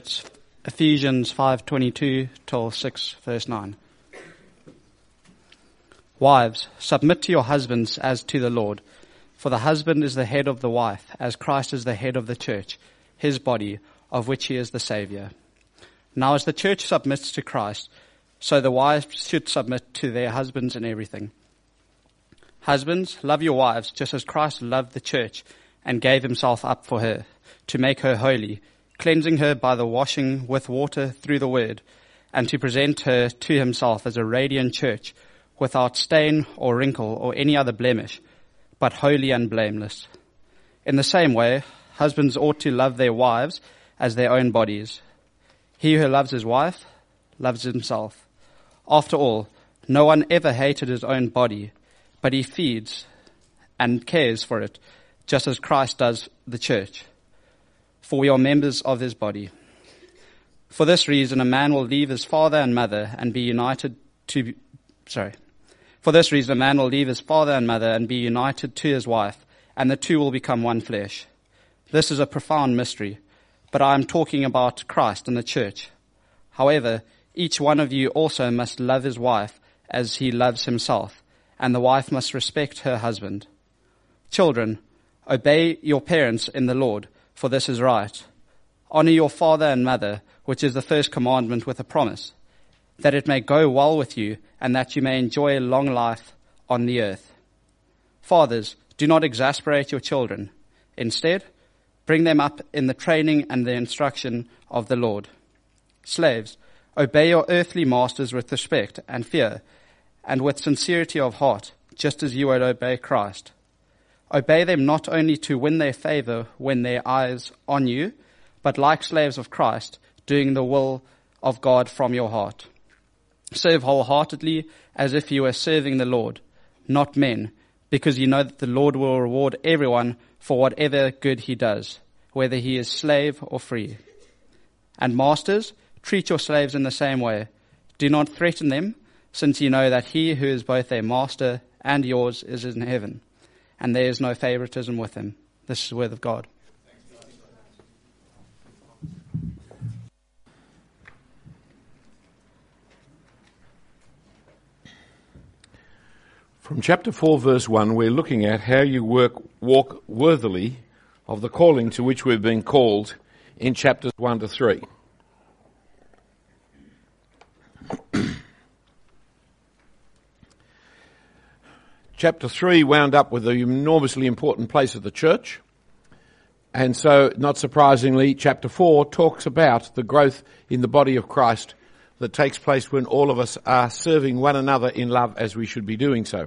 It's Ephesians 5:22 till 6 verse 9. Wives, submit to your husbands as to the Lord, for the husband is the head of the wife, as Christ is the head of the church, his body, of which he is the Saviour. Now as the church submits to Christ, so the wives should submit to their husbands in everything. Husbands, love your wives, just as Christ loved the church and gave himself up for her, to make her holy, cleansing her by the washing with water through the word, and to present her to himself as a radiant church, without stain or wrinkle or any other blemish, but holy and blameless. In the same way, husbands ought to love their wives as their own bodies. He who loves his wife loves himself. After all, no one ever hated his own body, but he feeds and cares for it, just as Christ does the church. For we are members of his body. For this reason, a man will leave his father and mother and be united to his wife, and the two will become one flesh. This is a profound mystery, but I am talking about Christ and the church. However, each one of you also must love his wife as he loves himself, and the wife must respect her husband. Children, obey your parents in the Lord, for this is right. Honor your father and mother, which is the first commandment with a promise, that it may go well with you and that you may enjoy a long life on the earth. Fathers, do not exasperate your children. Instead, bring them up in the training and the instruction of the Lord. Slaves, obey your earthly masters with respect and fear, and with sincerity of heart, just as you would obey Christ. Obey them not only to win their favor when their eyes on you, but like slaves of Christ, doing the will of God from your heart. Serve wholeheartedly as if you were serving the Lord, not men, because you know that the Lord will reward everyone for whatever good he does, whether he is slave or free. And masters, treat your slaves in the same way. Do not threaten them, since you know that he who is both their master and yours is in heaven, and there is no favoritism with him. This is the word of God. From chapter 4, verse 1, we're looking at how you walk worthily of the calling to which we've been called in chapters 1 to 3. Chapter 3 wound up with the enormously important place of the church. And so, not surprisingly, chapter 4 talks about the growth in the body of Christ that takes place when all of us are serving one another in love as we should be doing so.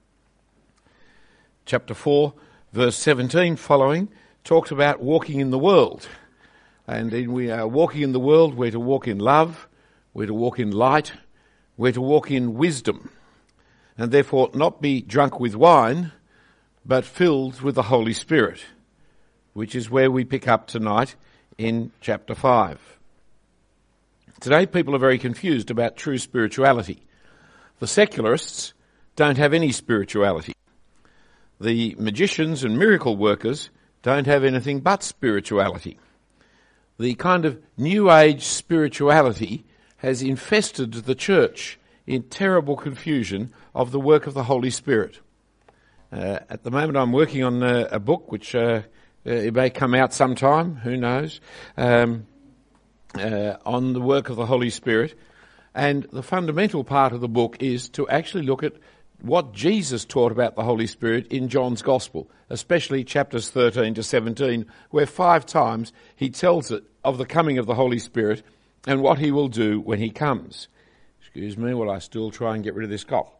Chapter 4, verse 17 following, talks about walking in the world. And when we are walking in the world, we're to walk in love, we're to walk in light, we're to walk in wisdom, and therefore not be drunk with wine, but filled with the Holy Spirit, which is where we pick up tonight in chapter 5. Today people are very confused about true spirituality. The secularists don't have any spirituality. The magicians and miracle workers don't have anything but spirituality. The kind of New Age spirituality has infested the church in terrible confusion of the work of the Holy Spirit. At the moment I'm working on a book which it may come out sometime, who knows, on the work of the Holy Spirit. And the fundamental part of the book is to actually look at what Jesus taught about the Holy Spirit in John's Gospel, especially chapters 13 to 17, where 5 times he tells it of the coming of the Holy Spirit and what he will do when he comes. Excuse me while I still try and get rid of this cough.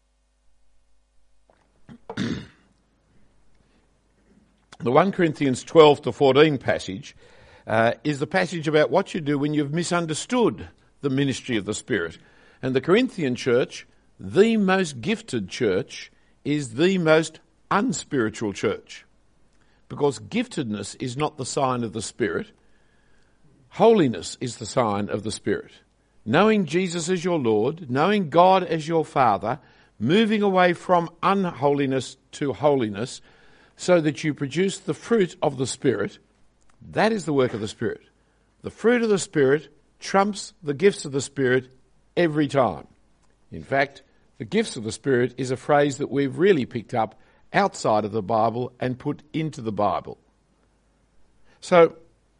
The 1 Corinthians 12 to 14 passage is the passage about what you do when you've misunderstood the ministry of the Spirit. And the Corinthian church, the most gifted church, is the most unspiritual church. Because giftedness is not the sign of the Spirit. Holiness is the sign of the Spirit. Knowing Jesus as your Lord, knowing God as your Father, moving away from unholiness to holiness so that you produce the fruit of the Spirit, that is the work of the Spirit. The fruit of the Spirit trumps the gifts of the Spirit every time. In fact, the gifts of the Spirit is a phrase that we've really picked up outside of the Bible and put into the Bible. So,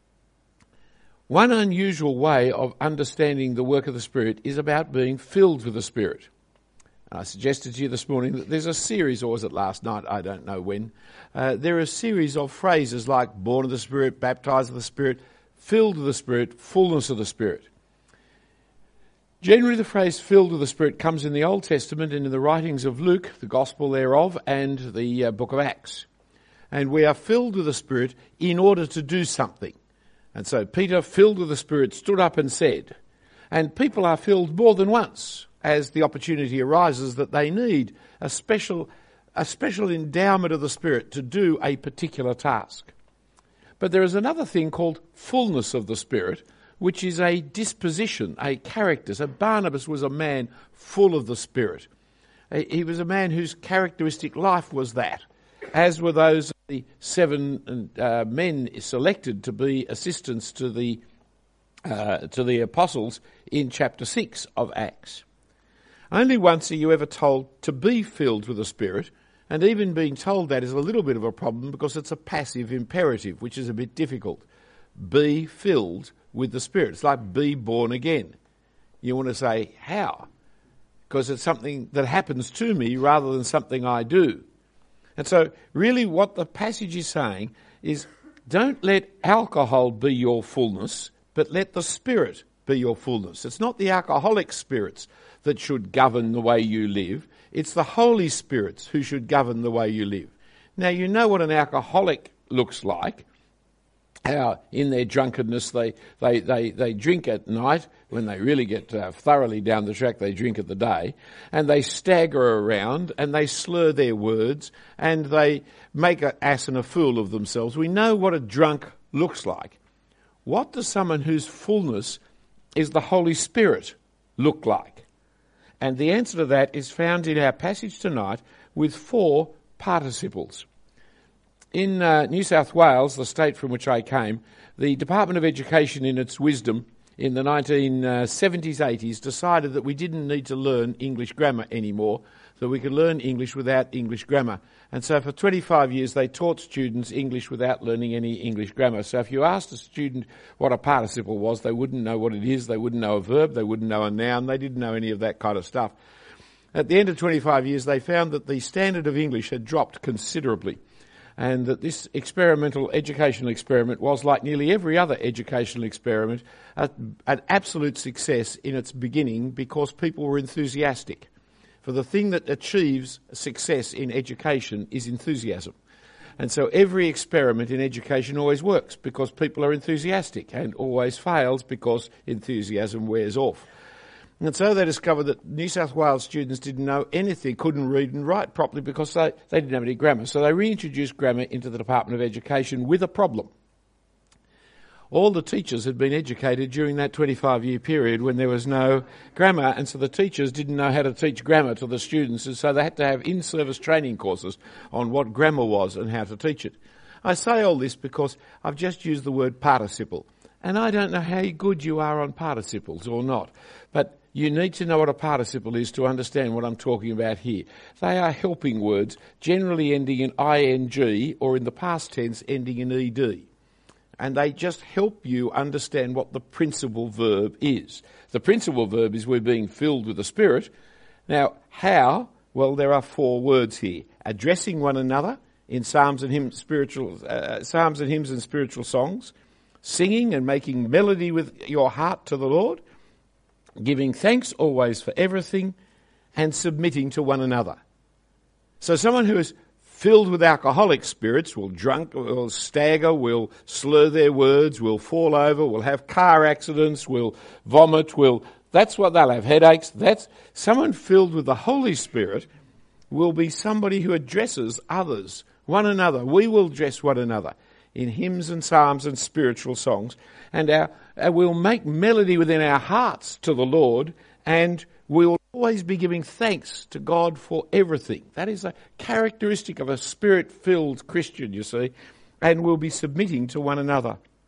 one unusual way of understanding the work of the Spirit is about being filled with the Spirit. I suggested to you this morning that there's a series, or was it last night? I don't know when. There are a series of phrases like born of the Spirit, baptized of the Spirit, filled with the Spirit, fullness of the Spirit. Generally, the phrase filled with the Spirit comes in the Old Testament and in the writings of Luke, the Gospel thereof, and the book of Acts. And we are filled with the Spirit in order to do something. And so Peter, filled with the Spirit, stood up and said, and people are filled more than once as the opportunity arises that they need a special endowment of the Spirit to do a particular task. But there is another thing called fullness of the Spirit, which is a disposition, a character. So Barnabas was a man full of the Spirit. He was a man whose characteristic life was that, as were those of the 7 men selected to be assistants to the apostles in chapter 6 of Acts. Only once are you ever told to be filled with the Spirit, and even being told that is a little bit of a problem because it's a passive imperative, which is a bit difficult. Be filled with the Spirit. It's like be born again. You want to say, how? Because it's something that happens to me rather than something I do. And so really what the passage is saying is don't let alcohol be your fullness, but let the Spirit be your fullness. It's not the alcoholic spirits that should govern the way you live. It's the Holy Spirits who should govern the way you live. Now, you know what an alcoholic looks like. How in their drunkenness they drink at night. When they really get thoroughly down the track, they drink at the day. And they stagger around and they slur their words and they make an ass and a fool of themselves. We know what a drunk looks like. What does someone whose fullness is the Holy Spirit look like? And the answer to that is found in our passage tonight with 4 participles. In New South Wales, the state from which I came, the Department of Education in its wisdom in the 1970s, 80s decided that we didn't need to learn English grammar anymore, that we could learn English without English grammar. And so for 25 years they taught students English without learning any English grammar. So if you asked a student what a participle was, they wouldn't know what it is, they wouldn't know a verb, they wouldn't know a noun, they didn't know any of that kind of stuff. At the end of 25 years they found that the standard of English had dropped considerably, and that this experimental educational experiment was, like nearly every other educational experiment, an absolute success in its beginning because people were enthusiastic. For the thing that achieves success in education is enthusiasm. And so every experiment in education always works because people are enthusiastic, and always fails because enthusiasm wears off. And so they discovered that New South Wales students didn't know anything, couldn't read and write properly because they didn't have any grammar. So they reintroduced grammar into the Department of Education with a problem. All the teachers had been educated during that 25-year period when there was no grammar, and so the teachers didn't know how to teach grammar to the students, and so they had to have in-service training courses on what grammar was and how to teach it. I say all this because I've just used the word participle, and I don't know how good you are on participles or not, but you need to know what a participle is to understand what I'm talking about here. They are helping words, generally ending in ing or in the past tense ending in ed. And they just help you understand what the principal verb is. The principal verb is we're being filled with the Spirit. Now, how? Well, there are 4 words here. Addressing one another in psalms and hymns and spiritual songs. Singing and making melody with your heart to the Lord. Giving thanks always for everything. And submitting to one another. So someone who is filled with alcoholic spirits will drunk, will stagger, will slur their words, will fall over, will have car accidents, will vomit, that's what they'll have, headaches. That's someone filled with the Holy Spirit will be somebody who addresses others, one another. We will address one another in hymns and psalms and spiritual songs, and we'll make melody within our hearts to the Lord, and we'll always be giving thanks to God for everything. That is a characteristic of a Spirit-filled Christian, you see, and we'll be submitting to one another.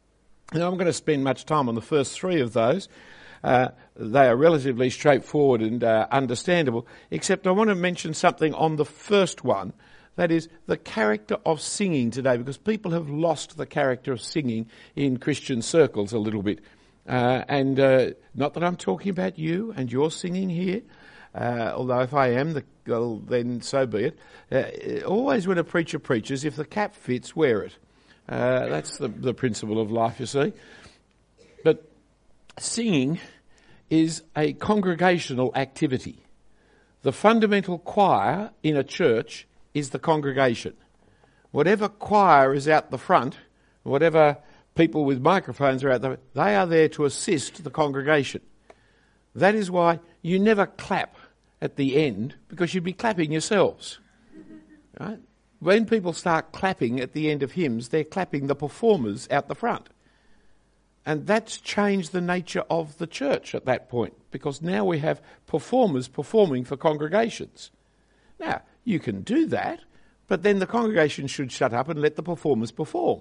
Now, I'm going to spend much time on the first three of those. They are relatively straightforward and understandable, except I want to mention something on the first one, that is the character of singing today, because people have lost the character of singing in Christian circles a little bit. And not that I'm talking about you and your singing here, although if I am, well, then so be it. Always when a preacher preaches, if the cap fits, wear it. That's the principle of life, you see. But singing is a congregational activity. The fundamental choir in a church is the congregation. Whatever choir is out the front, whatever people with microphones are out there, they are there to assist the congregation. That is why you never clap at the end, because you'd be clapping yourselves. Right? When people start clapping at the end of hymns, they're clapping the performers out the front. And that's changed the nature of the church at that point, because now we have performers performing for congregations. Now, you can do that, but then the congregation should shut up and let the performers perform.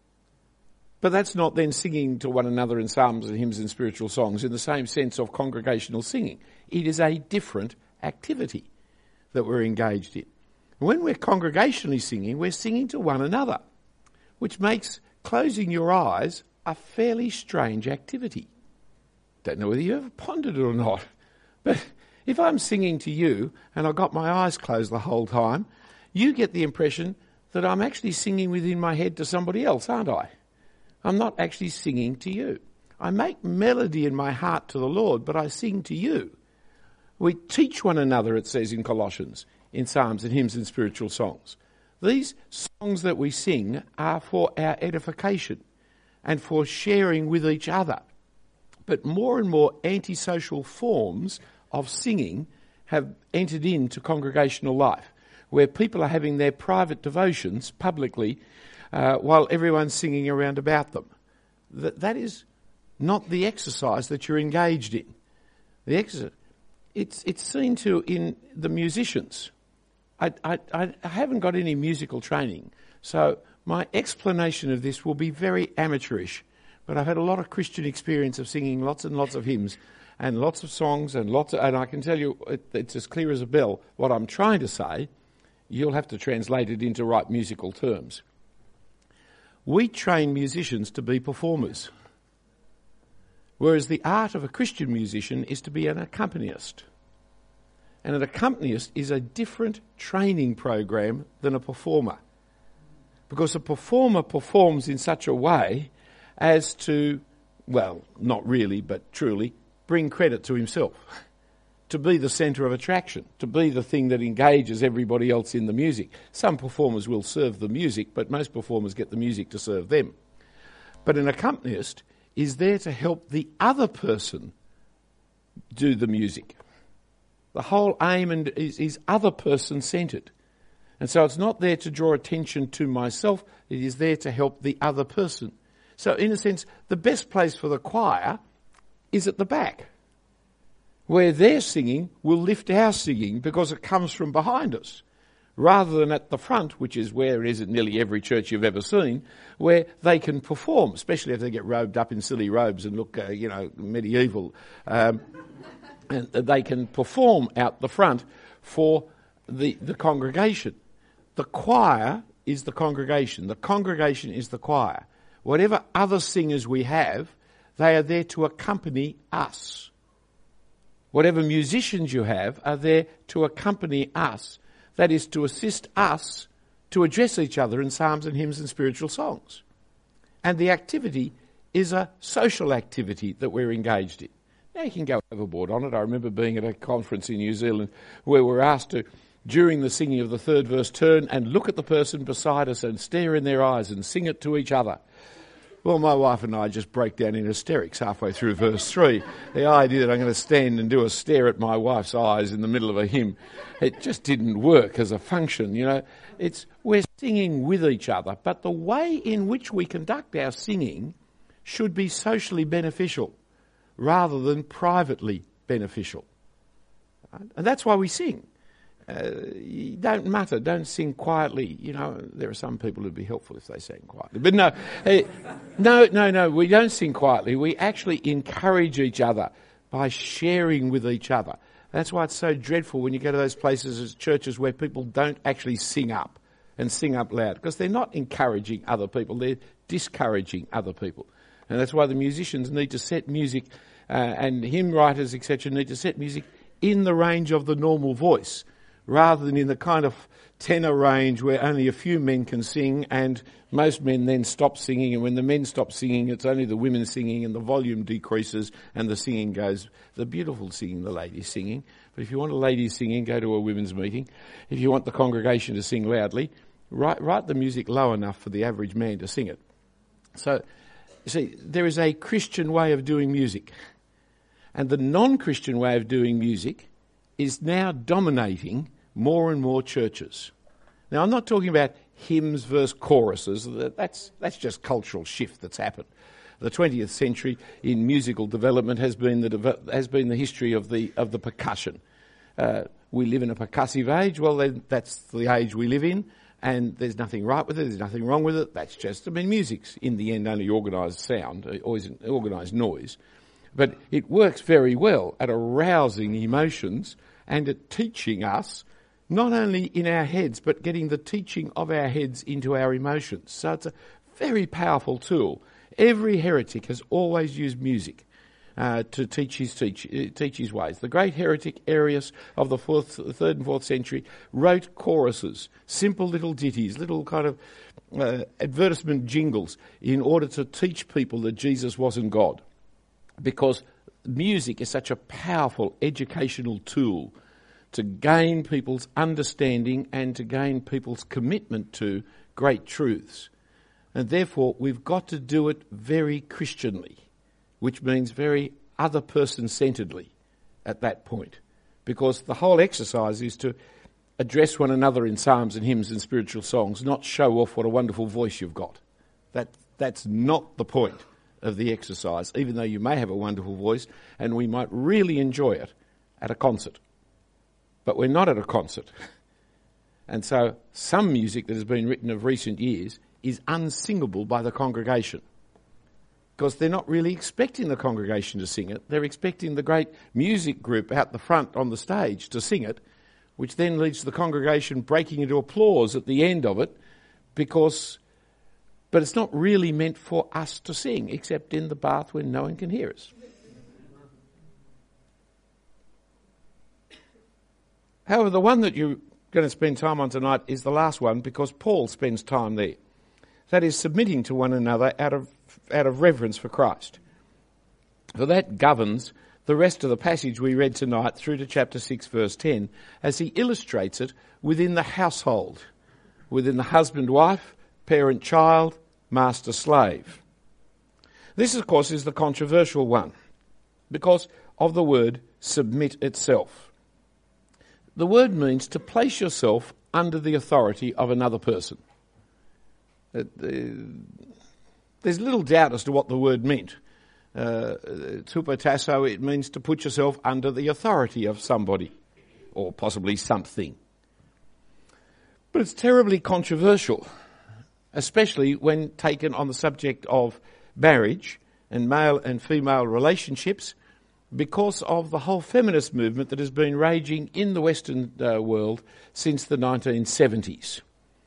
But that's not then singing to one another in psalms and hymns and spiritual songs in the same sense of congregational singing. It is a different activity that we're engaged in. When we're congregationally singing, we're singing to one another, which makes closing your eyes a fairly strange activity. Don't know whether you ever pondered it or not, but if I'm singing to you and I've got my eyes closed the whole time, you get the impression that I'm actually singing within my head to somebody else, aren't I? I'm not actually singing to you. I make melody in my heart to the Lord, but I sing to you. We teach one another, it says in Colossians, in psalms and hymns and spiritual songs. These songs that we sing are for our edification and for sharing with each other. But more and more antisocial forms of singing have entered into congregational life, where people are having their private devotions publicly while everyone's singing around about them. That is not the exercise that you're engaged in. The exercise, it's seen to in the musicians. I haven't got any musical training, so my explanation of this will be very amateurish, but I've had a lot of Christian experience of singing lots and lots of hymns and lots of songs and I can tell you it's as clear as a bell what I'm trying to say. You'll have to translate it into right musical terms. We train musicians to be performers, whereas the art of a Christian musician is to be an accompanist. And an accompanist is a different training program than a performer, because a performer performs in such a way as to, well, not really, but truly, bring credit to himself, to be the centre of attraction, to be the thing that engages everybody else in the music. Some performers will serve the music, but most performers get the music to serve them. But an accompanist is there to help the other person do the music. The whole aim is other person centred. And so it's not there to draw attention to myself, it is there to help the other person. So in a sense, the best place for the choir is at the back, where their singing will lift our singing because it comes from behind us, rather than at the front, which is where it is at nearly every church you've ever seen, where they can perform, especially if they get robed up in silly robes and look, medieval. And they can perform out the front for the congregation. The choir is the congregation. The congregation is the choir. Whatever other singers we have, they are there to accompany us. Whatever musicians you have are there to accompany us. That is, to assist us to address each other in psalms and hymns and spiritual songs. And the activity is a social activity that we're engaged in. Now, you can go overboard on it. I remember being at a conference in New Zealand where we were asked to, during the singing of the third verse, turn and look at the person beside us and stare in their eyes and sing it to each other. Well, my wife and I just break down in hysterics halfway through verse 3. The idea that I'm going to stand and do a stare at my wife's eyes in the middle of a hymn, it just didn't work as a function, We're singing with each other, but the way in which we conduct our singing should be socially beneficial rather than privately beneficial. And that's why we sing. You don't mutter, don't sing quietly. You know, there are some people who'd be helpful if they sang quietly. But no, we don't sing quietly. We actually encourage each other by sharing with each other. That's why it's so dreadful when you go to those places as churches where people don't actually sing up and sing up loud, because they're not encouraging other people, they're discouraging other people. And that's why the musicians need to set music, and hymn writers, etc., need to set music in the range of the normal voice, rather than in the kind of tenor range where only a few men can sing and most men then stop singing, and when the men stop singing it's only the women singing and the volume decreases and the singing goes, the beautiful singing, the ladies singing. But if you want a ladies singing, go to a women's meeting. If you want the congregation to sing loudly, write the music low enough for the average man to sing it. So, you see, there is a Christian way of doing music, and the non-Christian way of doing music is now dominating more and more churches. Now, I'm not talking about hymns versus choruses. That's just cultural shift that's happened. The 20th century in musical development has been the history of the percussion. We live in a percussive age. Well, then that's the age we live in, and there's nothing right with it. There's nothing wrong with it. That's just, music's in the end only organised sound, always organised noise, but it works very well at arousing emotions and at teaching us, not only in our heads, but getting the teaching of our heads into our emotions. So it's a very powerful tool. Every heretic has always used music to teach his ways. The great heretic Arius of the 3rd and 4th century wrote choruses, simple little ditties, little kind of advertisement jingles, in order to teach people that Jesus wasn't God. Because music is such a powerful educational tool to gain people's understanding and to gain people's commitment to great truths. And therefore, we've got to do it very Christianly, which means very other person-centeredly at that point. Because the whole exercise is to address one another in psalms and hymns and spiritual songs, not show off what a wonderful voice you've got. That's not the point of the exercise, even though you may have a wonderful voice and we might really enjoy it at a concert. But we're not at a concert. And so some music that has been written of recent years is unsingable by the congregation, because they're not really expecting the congregation to sing it. They're expecting the great music group out the front on the stage to sing it, which then leads to the congregation breaking into applause at the end of it, but it's not really meant for us to sing, except in the bath when no one can hear us. However, the one that you're going to spend time on tonight is the last one, because Paul spends time there. That is, submitting to one another out of reverence for Christ. For that governs the rest of the passage we read tonight through to chapter 6, verse 10, as he illustrates it within the household, within the husband-wife, parent-child, master-slave. This, of course, is the controversial one, because of the word submit itself. The word means to place yourself under the authority of another person. There's little doubt as to what the word meant. Tupotasso, it means to put yourself under the authority of somebody, or possibly something. But it's terribly controversial, especially when taken on the subject of marriage and male and female relationships, because of the whole feminist movement that has been raging in the Western world since the 1970s.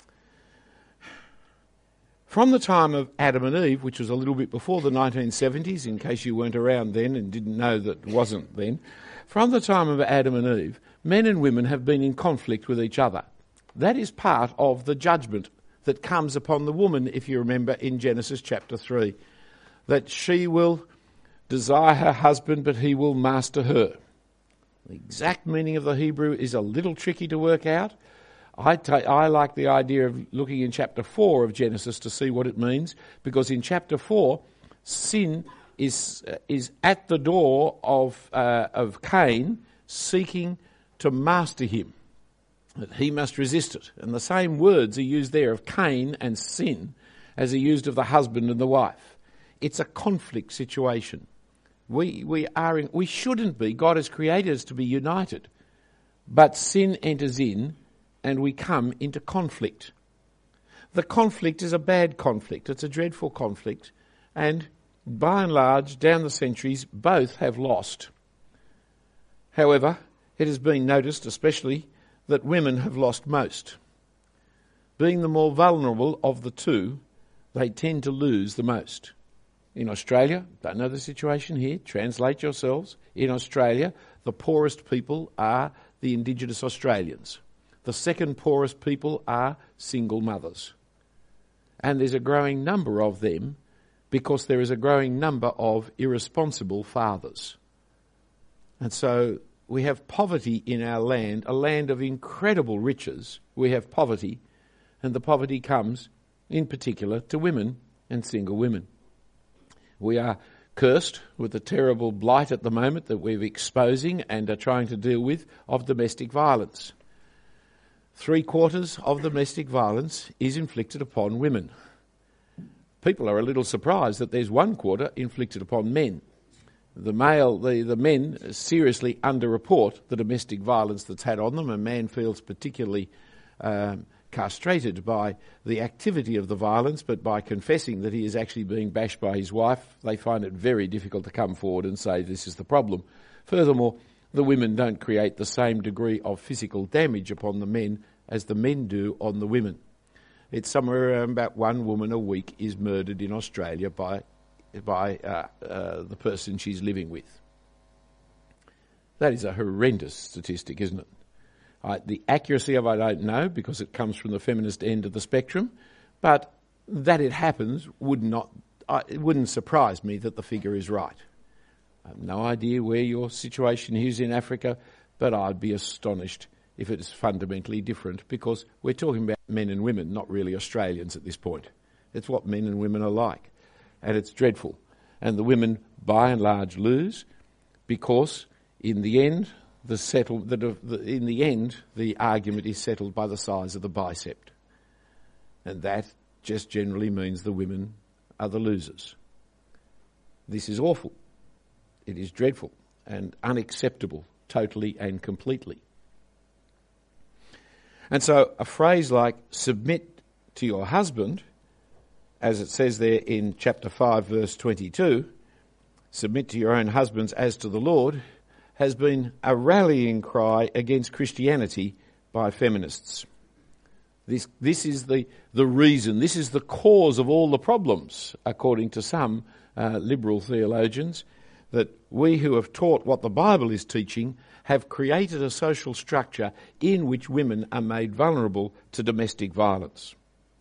From the time of Adam and Eve, which was a little bit before the 1970s, in case you weren't around then and didn't know that it wasn't then, from the time of Adam and Eve, men and women have been in conflict with each other. That is part of the judgment that comes upon the woman, if you remember, in Genesis chapter 3, that she will desire her husband, but he will master her. The exact meaning of the Hebrew is a little tricky to work out. I like the idea of looking in chapter 4 of Genesis to see what it means, because in chapter 4, sin is at the door of Cain, seeking to master him. That he must resist it. And the same words are used there of Cain and sin as are used of the husband and the wife. It's a conflict situation. We shouldn't be. God has created us to be united. But sin enters in and we come into conflict. The conflict is a bad conflict. It's a dreadful conflict. And by and large, down the centuries, both have lost. However, it has been noticed especially that women have lost most. Being the more vulnerable of the two, they tend to lose the most. In Australia, don't know the situation here, translate yourselves. In Australia, the poorest people are the Indigenous Australians. The second poorest people are single mothers. And there's a growing number of them because there is a growing number of irresponsible fathers. And so we have poverty in our land, a land of incredible riches. We have poverty, and the poverty comes, in particular, to women and single women. We are cursed with the terrible blight at the moment that we're exposing and are trying to deal with of domestic violence. 3/4 of domestic violence is inflicted upon women. People are a little surprised that there's 1/4 inflicted upon men. The men seriously underreport the domestic violence that's had on them. A man feels particularly castrated by the activity of the violence, but by confessing that he is actually being bashed by his wife, they find it very difficult to come forward and say this is the problem. Furthermore, the women don't create the same degree of physical damage upon the men as the men do on the women. It's somewhere around about 1 woman a week is murdered in Australia by the person she's living with. That is a horrendous statistic, isn't it? The accuracy of it I don't know because it comes from the feminist end of the spectrum, but that it happens it wouldn't surprise me that the figure is right. I have no idea where your situation is in Africa, but I'd be astonished if it is fundamentally different because we're talking about men and women, not really Australians at this point. It's what men and women are like, and it's dreadful. And the women, by and large, lose because in the end, the argument is settled by the size of the bicep. And that just generally means the women are the losers. This is awful. It is dreadful and unacceptable, totally and completely. And so a phrase like submit to your husband, as it says there in chapter 5, verse 22, submit to your own husbands as to the Lord, has been a rallying cry against Christianity by feminists. This is the reason, this is the cause of all the problems, according to some liberal theologians, that we who have taught what the Bible is teaching have created a social structure in which women are made vulnerable to domestic violence.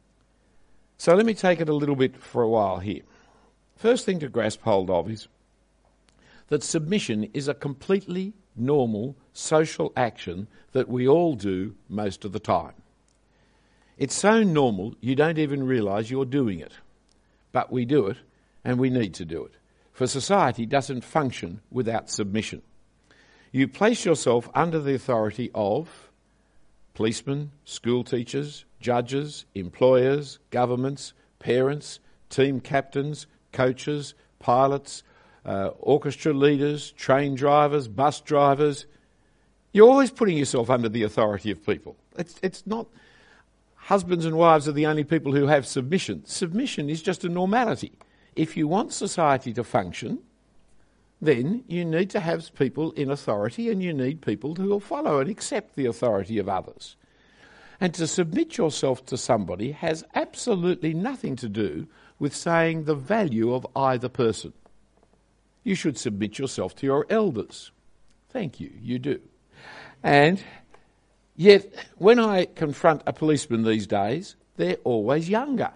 So let me take it a little bit for a while here. First thing to grasp hold of is that submission is a completely normal social action that we all do most of the time. It's so normal you don't even realise you're doing it. But we do it, and we need to do it. For society doesn't function without submission. You place yourself under the authority of policemen, school teachers, judges, employers, governments, parents, team captains, coaches, pilots, orchestra leaders, train drivers, bus drivers. You're always putting yourself under the authority of people. It's not husbands and wives are the only people who have submission. Submission is just a normality. If you want society to function, then you need to have people in authority and you need people who will follow and accept the authority of others. And to submit yourself to somebody has absolutely nothing to do with saying the value of either person. You should submit yourself to your elders. Thank you, you do. And yet, when I confront a policeman these days, they're always younger.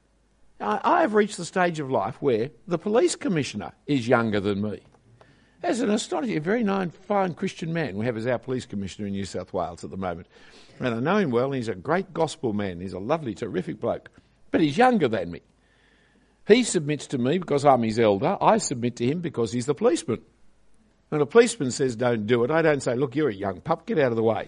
I have reached the stage of life where the police commissioner is younger than me. As an astonishing, very fine Christian man we have as our police commissioner in New South Wales at the moment. And I know him well, and he's a great gospel man. He's a lovely, terrific bloke. But he's younger than me. He submits to me because I'm his elder. I submit to him because he's the policeman. When a policeman says don't do it, I don't say, look, you're a young pup, get out of the way.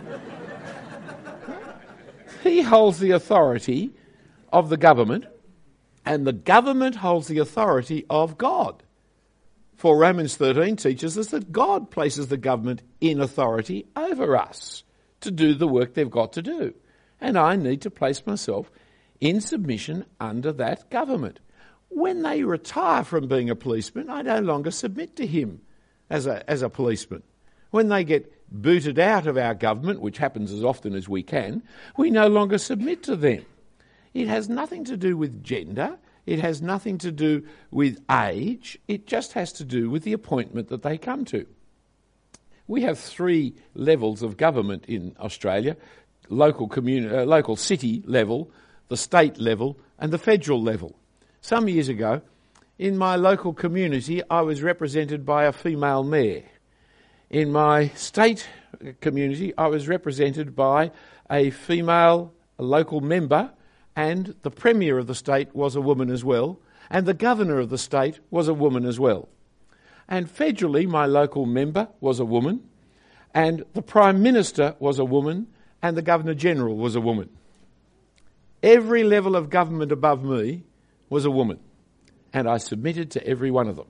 He holds the authority of the government, and the government holds the authority of God. For Romans 13 teaches us that God places the government in authority over us to do the work they've got to do. And I need to place myself in submission under that government. When they retire from being a policeman, I no longer submit to him as a policeman. When they get booted out of our government, which happens as often as we can, we no longer submit to them. It has nothing to do with gender. It has nothing to do with age. It just has to do with the appointment that they come to. We have 3 levels of government in Australia: local city level, the state level, and the federal level. Some years ago, in my local community, I was represented by a female mayor. In my state community, I was represented by a female local member, and the Premier of the state was a woman as well, and the Governor of the state was a woman as well. And federally, my local member was a woman, and the Prime Minister was a woman, and the Governor-General was a woman. Every level of government above me was a woman, and I submitted to every one of them.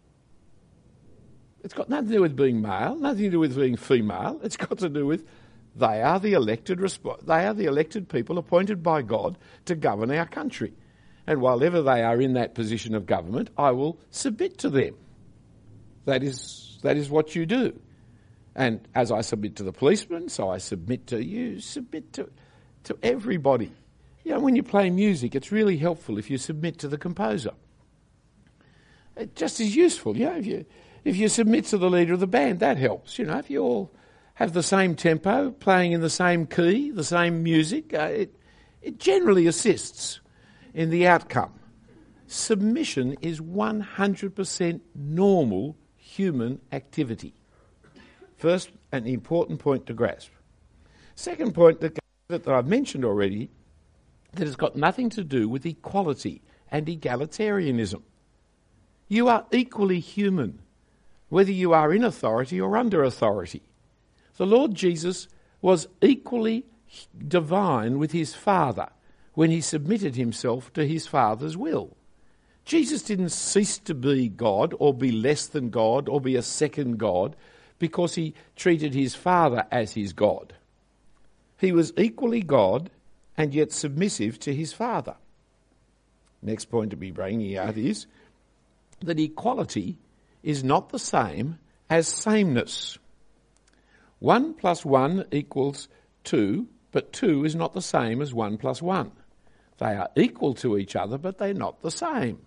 It's got nothing to do with being male, nothing to do with being female. It's got to do with they are the elected people appointed by God to govern our country. And while ever they are in that position of government, I will submit to them. That is what you do. And as I submit to the policeman, so I submit to you, submit to everybody. You know, when you play music, it's really helpful if you submit to the composer. It just is useful, you know, if you submit to the leader of the band, that helps. You know, if you all have the same tempo, playing in the same key, the same music, it generally assists in the outcome. Submission is 100% normal human activity. First, an important point to grasp. Second point that I've mentioned already, that has got nothing to do with equality and egalitarianism. You are equally human, whether you are in authority or under authority. The Lord Jesus was equally divine with his Father when he submitted himself to his Father's will. Jesus didn't cease to be God or be less than God or be a second God because he treated his Father as his God. He was equally God and yet submissive to his Father. Next point to be bringing out is that equality is not the same as sameness. 1 + 1 = 2, but 2 is not the same as 1 + 1. They are equal to each other, but they're not the same.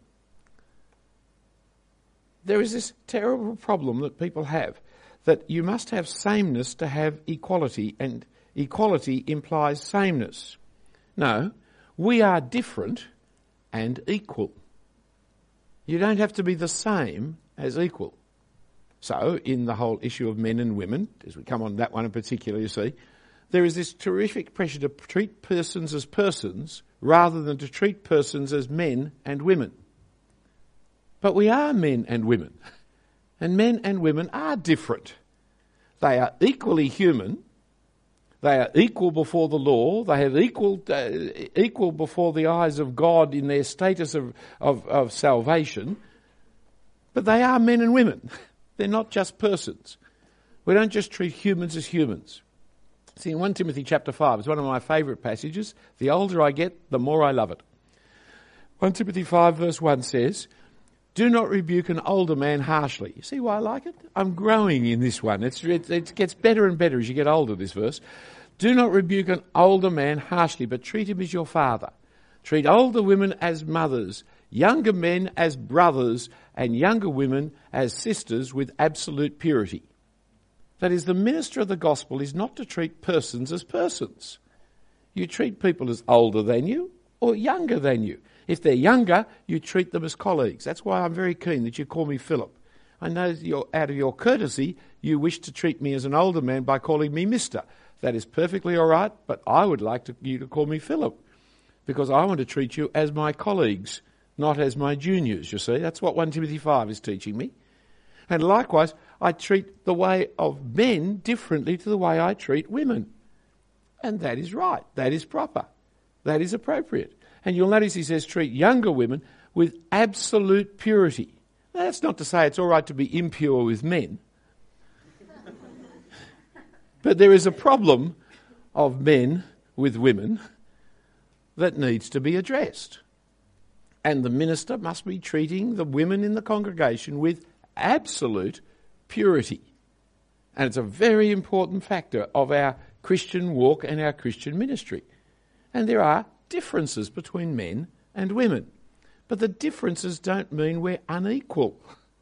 There is this terrible problem that people have, that you must have sameness to have equality, and equality implies sameness. No, we are different and equal. You don't have to be the same as equal. So, in the whole issue of men and women, as we come on that one in particular, you see, there is this terrific pressure to treat persons as persons rather than to treat persons as men and women. But we are men and women, and men and women are different. They are equally human. They are equal before the law. They have equal before the eyes of God in their status of salvation. But they are men and women. They're not just persons. We don't just treat humans as humans. See, in 1 Timothy chapter 5, it's one of my favourite passages. The older I get, the more I love it. 1 Timothy 5 verse 1 says, "Do not rebuke an older man harshly." You see why I like it? I'm growing in this one. It gets better and better as you get older, this verse. "Do not rebuke an older man harshly, but treat him as your father. Treat older women as mothers, younger men as brothers, and younger women as sisters with absolute purity." That is, the minister of the gospel is not to treat persons as persons. You treat people as older than you or younger than you. If they're younger, you treat them as colleagues. That's why I'm very keen that you call me Philip. I know out of your courtesy, you wish to treat me as an older man by calling me Mr. That is perfectly all right, but I would like you to call me Philip, because I want to treat you as my colleagues, not as my juniors, you see. That's what 1 Timothy 5 is teaching me. And likewise, I treat the way of men differently to the way I treat women. And that is right. That is proper. That is appropriate. And you'll notice he says treat younger women with absolute purity. That's not to say it's all right to be impure with men. But there is a problem of men with women that needs to be addressed. And the minister must be treating the women in the congregation with absolute purity. And it's a very important factor of our Christian walk and our Christian ministry. And there are differences between men and women. But the differences don't mean we're unequal.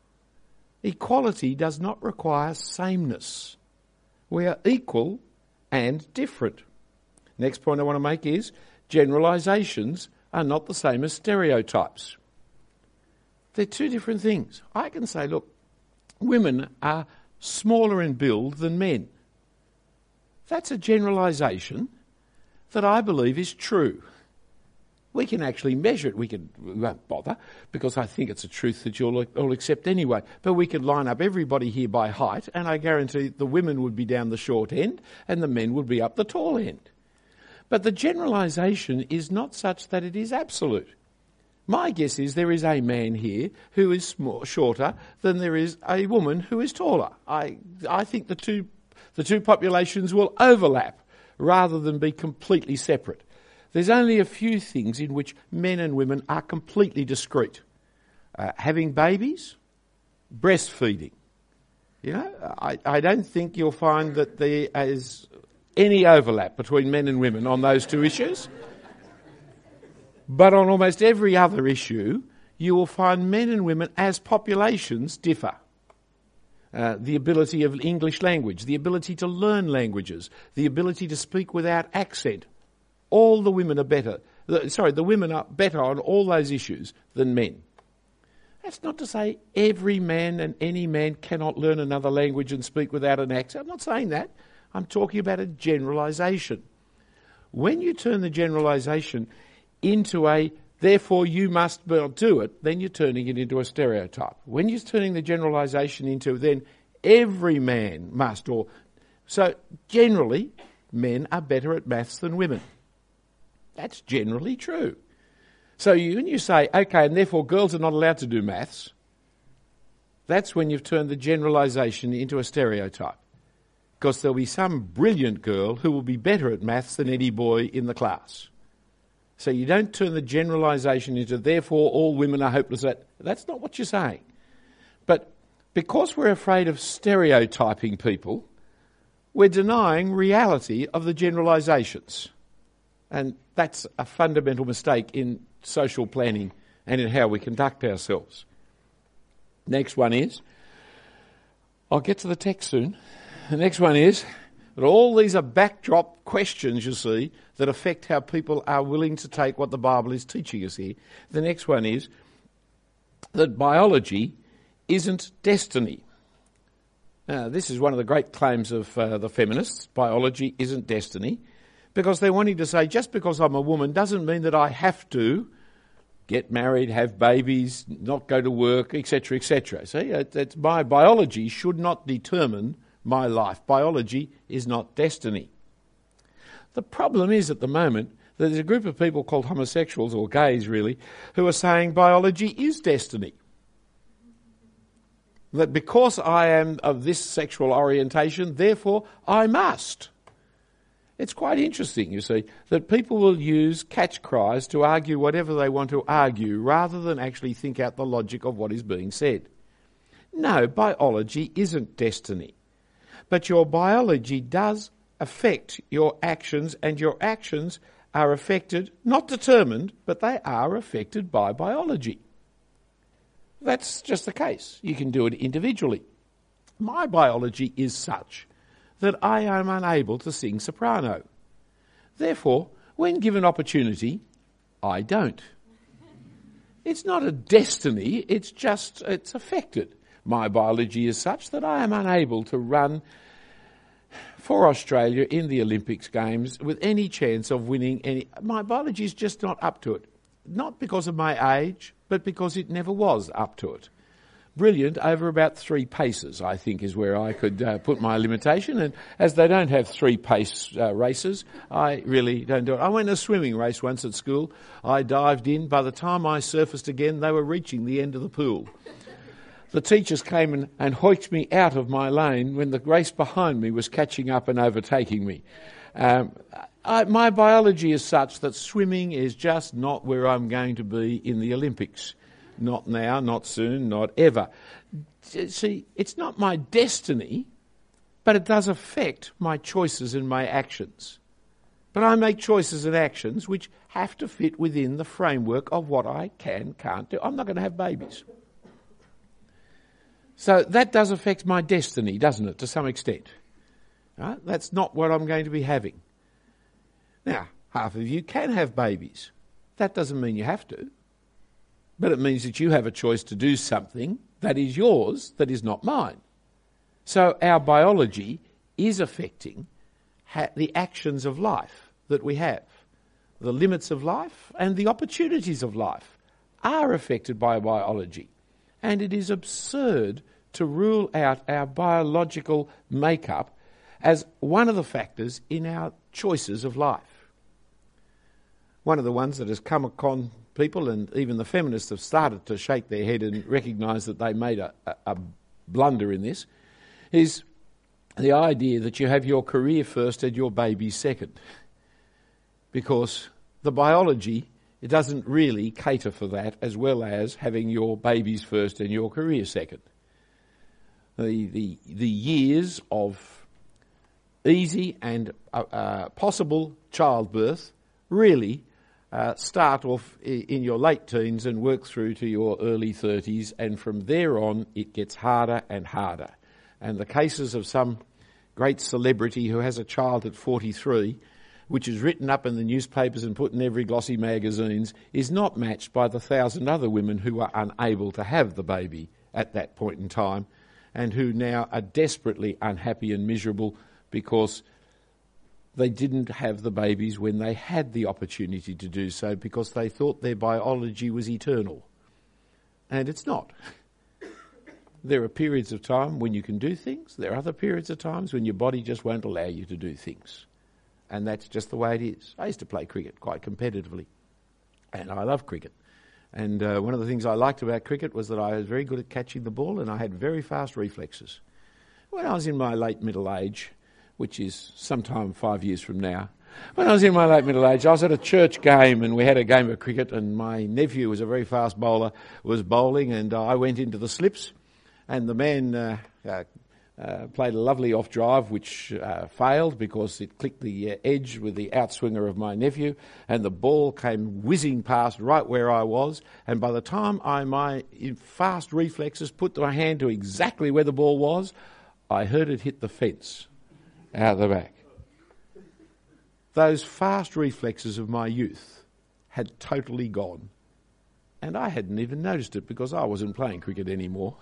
Equality does not require sameness. We are equal and different. Next point I want to make is generalisations are not the same as stereotypes. They're two different things. I can say, look, women are smaller in build than men. That's a generalisation that I believe is true. We can actually measure it. We won't bother because I think it's a truth that you'll all accept anyway. But we could line up everybody here by height and I guarantee the women would be down the short end and the men would be up the tall end. But the generalisation is not such that it is absolute. My guess is there is a man here who is shorter than there is a woman who is taller. I think the two populations will overlap rather than be completely separate. There's only a few things in which men and women are completely discrete. Having babies, breastfeeding. You know, I don't think you'll find that there is any overlap between men and women on those two issues. But on almost every other issue, you will find men and women as populations differ. The ability of English language, the ability to learn languages, the ability to speak without accent. All the women are better. The women are better on all those issues than men. That's not to say every man and any man cannot learn another language and speak without an accent. I'm not saying that. I'm talking about a generalisation. When you turn the generalisation into a therefore you must do it, then you're turning it into a stereotype. When you're turning the generalisation into then every man must, so generally men are better at maths than women. That's generally true. So when you say, okay, and therefore girls are not allowed to do maths, that's when you've turned the generalisation into a stereotype. Because there'll be some brilliant girl who will be better at maths than any boy in the class. So you don't turn the generalisation into, therefore all women are hopeless at. That's not what you're saying. But because we're afraid of stereotyping people, we're denying reality of the generalisations. And that's a fundamental mistake in social planning and in how we conduct ourselves. Next one is, I'll get to the text soon. The next one is that all these are backdrop questions, you see, that affect how people are willing to take what the Bible is teaching us here. The next one is that biology isn't destiny. Now, this is one of the great claims of the feminists. Biology isn't destiny. Because they're wanting to say, just because I'm a woman doesn't mean that I have to get married, have babies, not go to work, etc., etc. See, my biology should not determine my life. Biology is not destiny. The problem is at the moment that there's a group of people called homosexuals, or gays really, who are saying biology is destiny. That because I am of this sexual orientation, therefore I must. It's quite interesting, you see, that people will use catch cries to argue whatever they want to argue rather than actually think out the logic of what is being said. No, biology isn't destiny. But your biology does affect your actions, and your actions are affected, not determined, but they are affected by biology. That's just the case. You can do it individually. My biology is such that I am unable to sing soprano. Therefore, when given opportunity, I don't. It's not a destiny, it's affected. My biology is such that I am unable to run for Australia in the Olympics Games with any chance of winning any. My biology is just not up to it. Not because of my age, but because it never was up to it. Brilliant over about 3 paces, I think, is where I could put my limitation. And as they don't have 3 pace races, I really don't do it. I went a swimming race once at school. I dived in. By the time I surfaced again, they were reaching the end of the pool. the teachers came and hoiked me out of my lane when the race behind me was catching up and overtaking me. My biology is such that swimming is just not where I'm going to be in the Olympics. Not now, not soon, not ever. See, it's not my destiny, but it does affect my choices and my actions. But I make choices and actions which have to fit within the framework of what I can't do. I'm not going to have babies. So that does affect my destiny, doesn't it, to some extent? Right? That's not what I'm going to be having. Now, half of you can have babies. That doesn't mean you have to. But it means that you have a choice to do something that is yours, that is not mine. So our biology is affecting the actions of life that we have. The limits of life and the opportunities of life are affected by biology. And it is absurd to rule out our biological makeup as one of the factors in our choices of life. One of the ones that has come upon people, and even the feminists have started to shake their head and recognise that they made a blunder in this, is the idea that you have your career first and your baby second. Because the biology, it doesn't really cater for that, as well as having your babies first and your career second. The years of easy and possible childbirth really start off in your late teens and work through to your early 30s, and from there on it gets harder and harder. And the cases of some great celebrity who has a child at 43, which is written up in the newspapers and put in every glossy magazines, is not matched by the 1,000 other women who are unable to have the baby at that point in time, and who now are desperately unhappy and miserable because they didn't have the babies when they had the opportunity to do so, because they thought their biology was eternal. And it's not. There are periods of time when you can do things. There are other periods of times when your body just won't allow you to do things. And that's just the way it is. I used to play cricket quite competitively, and I love cricket. And one of the things I liked about cricket was that I was very good at catching the ball, and I had very fast reflexes. When I was in my late middle age, which is sometime 5 years from now, when I was in my late middle age, I was at a church game, and we had a game of cricket, and my nephew, who was a very fast bowler, was bowling, and I went into the slips, and the man played a lovely off drive which failed because it clicked the edge with the outswinger of my nephew, and the ball came whizzing past right where I was, and by the time my fast reflexes put my hand to exactly where the ball was, I heard it hit the fence out of the back. Those fast reflexes of my youth had totally gone, and I hadn't even noticed it because I wasn't playing cricket anymore.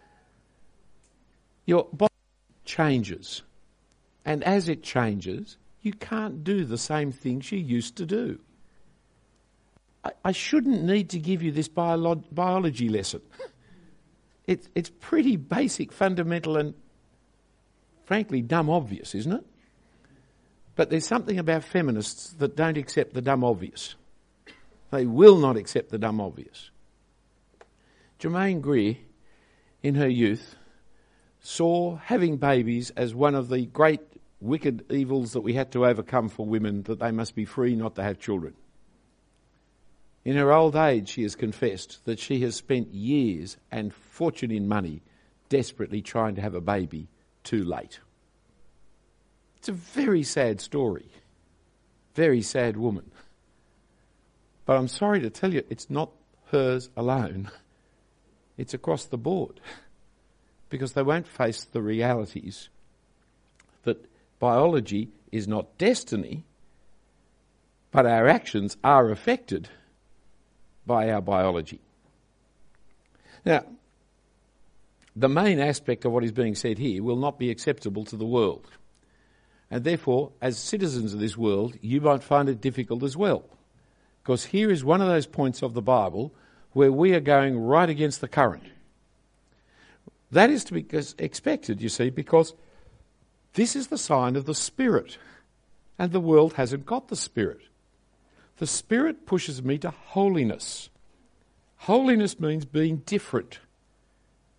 Your body changes, and as it changes, you can't do the same things you used to do. I shouldn't need to give you this biology lesson. It's pretty basic, fundamental, and frankly dumb obvious, isn't it? But there's something about feminists that don't accept the dumb obvious. They will not accept the dumb obvious. Germaine Greer, in her youth, saw having babies as one of the great wicked evils that we had to overcome for women, that they must be free not to have children. In her old age, she has confessed that she has spent years and fortune in money desperately trying to have a baby too late. It's a very sad story. Very sad woman. But I'm sorry to tell you, it's not hers alone. It's across the board. Because they won't face the realities that biology is not destiny, but our actions are affected by our biology. Now, the main aspect of what is being said here will not be acceptable to the world. And therefore, as citizens of this world, you might find it difficult as well. Because here is one of those points of the Bible where we are going right against the current. That is to be expected, you see, because this is the sign of the Spirit, and the world hasn't got the Spirit. The Spirit pushes me to holiness. Holiness means being different.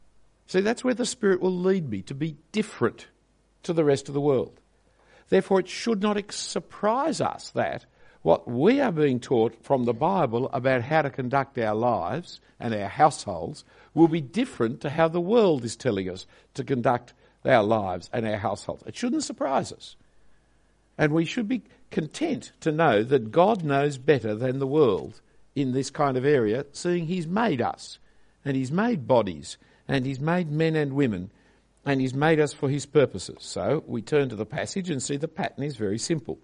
See, that's where the Spirit will lead me, to be different to the rest of the world. Therefore, it should not surprise us that what we are being taught from the Bible about how to conduct our lives and our households will be different to how the world is telling us to conduct our lives and our households. It shouldn't surprise us. And we should be content to know that God knows better than the world in this kind of area, seeing He's made us, and He's made bodies, and He's made men and women, and He's made us for His purposes. So we turn to the passage and see the pattern is very simple.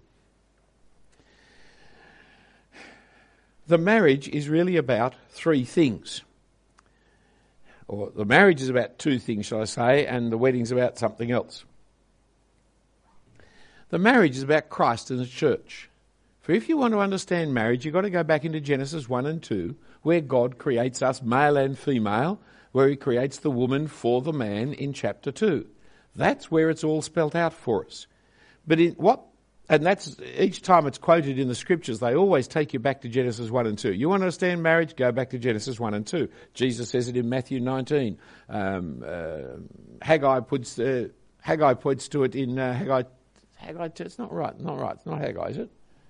The marriage is really about three things. Or the marriage is about two things, shall I say, and the wedding's about something else. The marriage is about Christ and the church. For if you want to understand marriage, you've got to go back into Genesis 1 and 2, where God creates us male and female, where He creates the woman for the man in chapter 2. That's where it's all spelt out for us. And that's, each time it's quoted in the scriptures, they always take you back to Genesis 1 and 2. You want to understand marriage? Go back to Genesis 1 and 2. Jesus says it in Matthew 19. Haggai points to it in Haggai. It's not right. It's not Haggai, is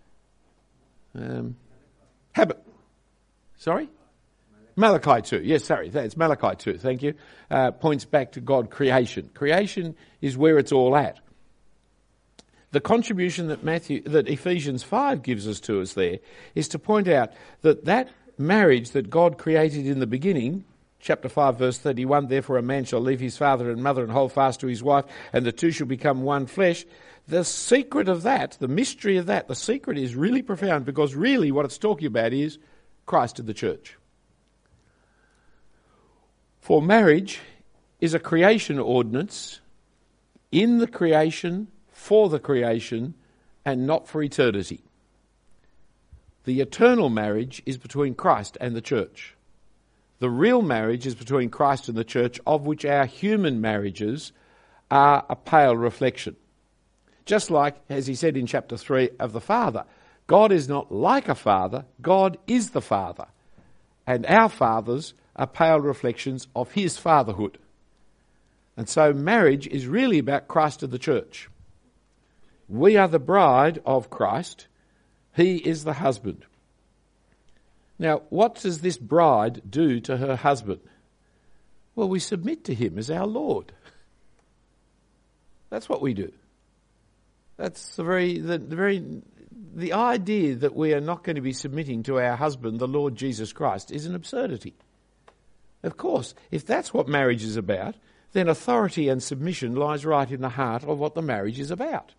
it? Sorry? Malachi 2. Yes, sorry. It's Malachi 2. Thank you. Points back to God creation. Creation is where it's all at. The contribution that Ephesians 5 gives us there is to point out that marriage that God created in the beginning, chapter 5 verse 31, therefore a man shall leave his father and mother and hold fast to his wife, and the two shall become one flesh. The secret of that, the mystery of that, the secret is really profound, because really what it's talking about is Christ and the church. For marriage is a creation ordinance in the creation, for the creation, and not for eternity. The eternal marriage is between Christ and the church. The real marriage is between Christ and the church, of which our human marriages are a pale reflection. Just like, as he said in chapter 3 of the Father, God is not like a father, God is the Father. And our fathers are pale reflections of His fatherhood. And so marriage is really about Christ and the church. We are the bride of Christ. He is the husband. Now, what does this bride do to her husband? Well, we submit to Him as our Lord. That's what we do. That's the idea that we are not going to be submitting to our husband, the Lord Jesus Christ, is an absurdity. Of course, if that's what marriage is about, then authority and submission lies right in the heart of what the marriage is about.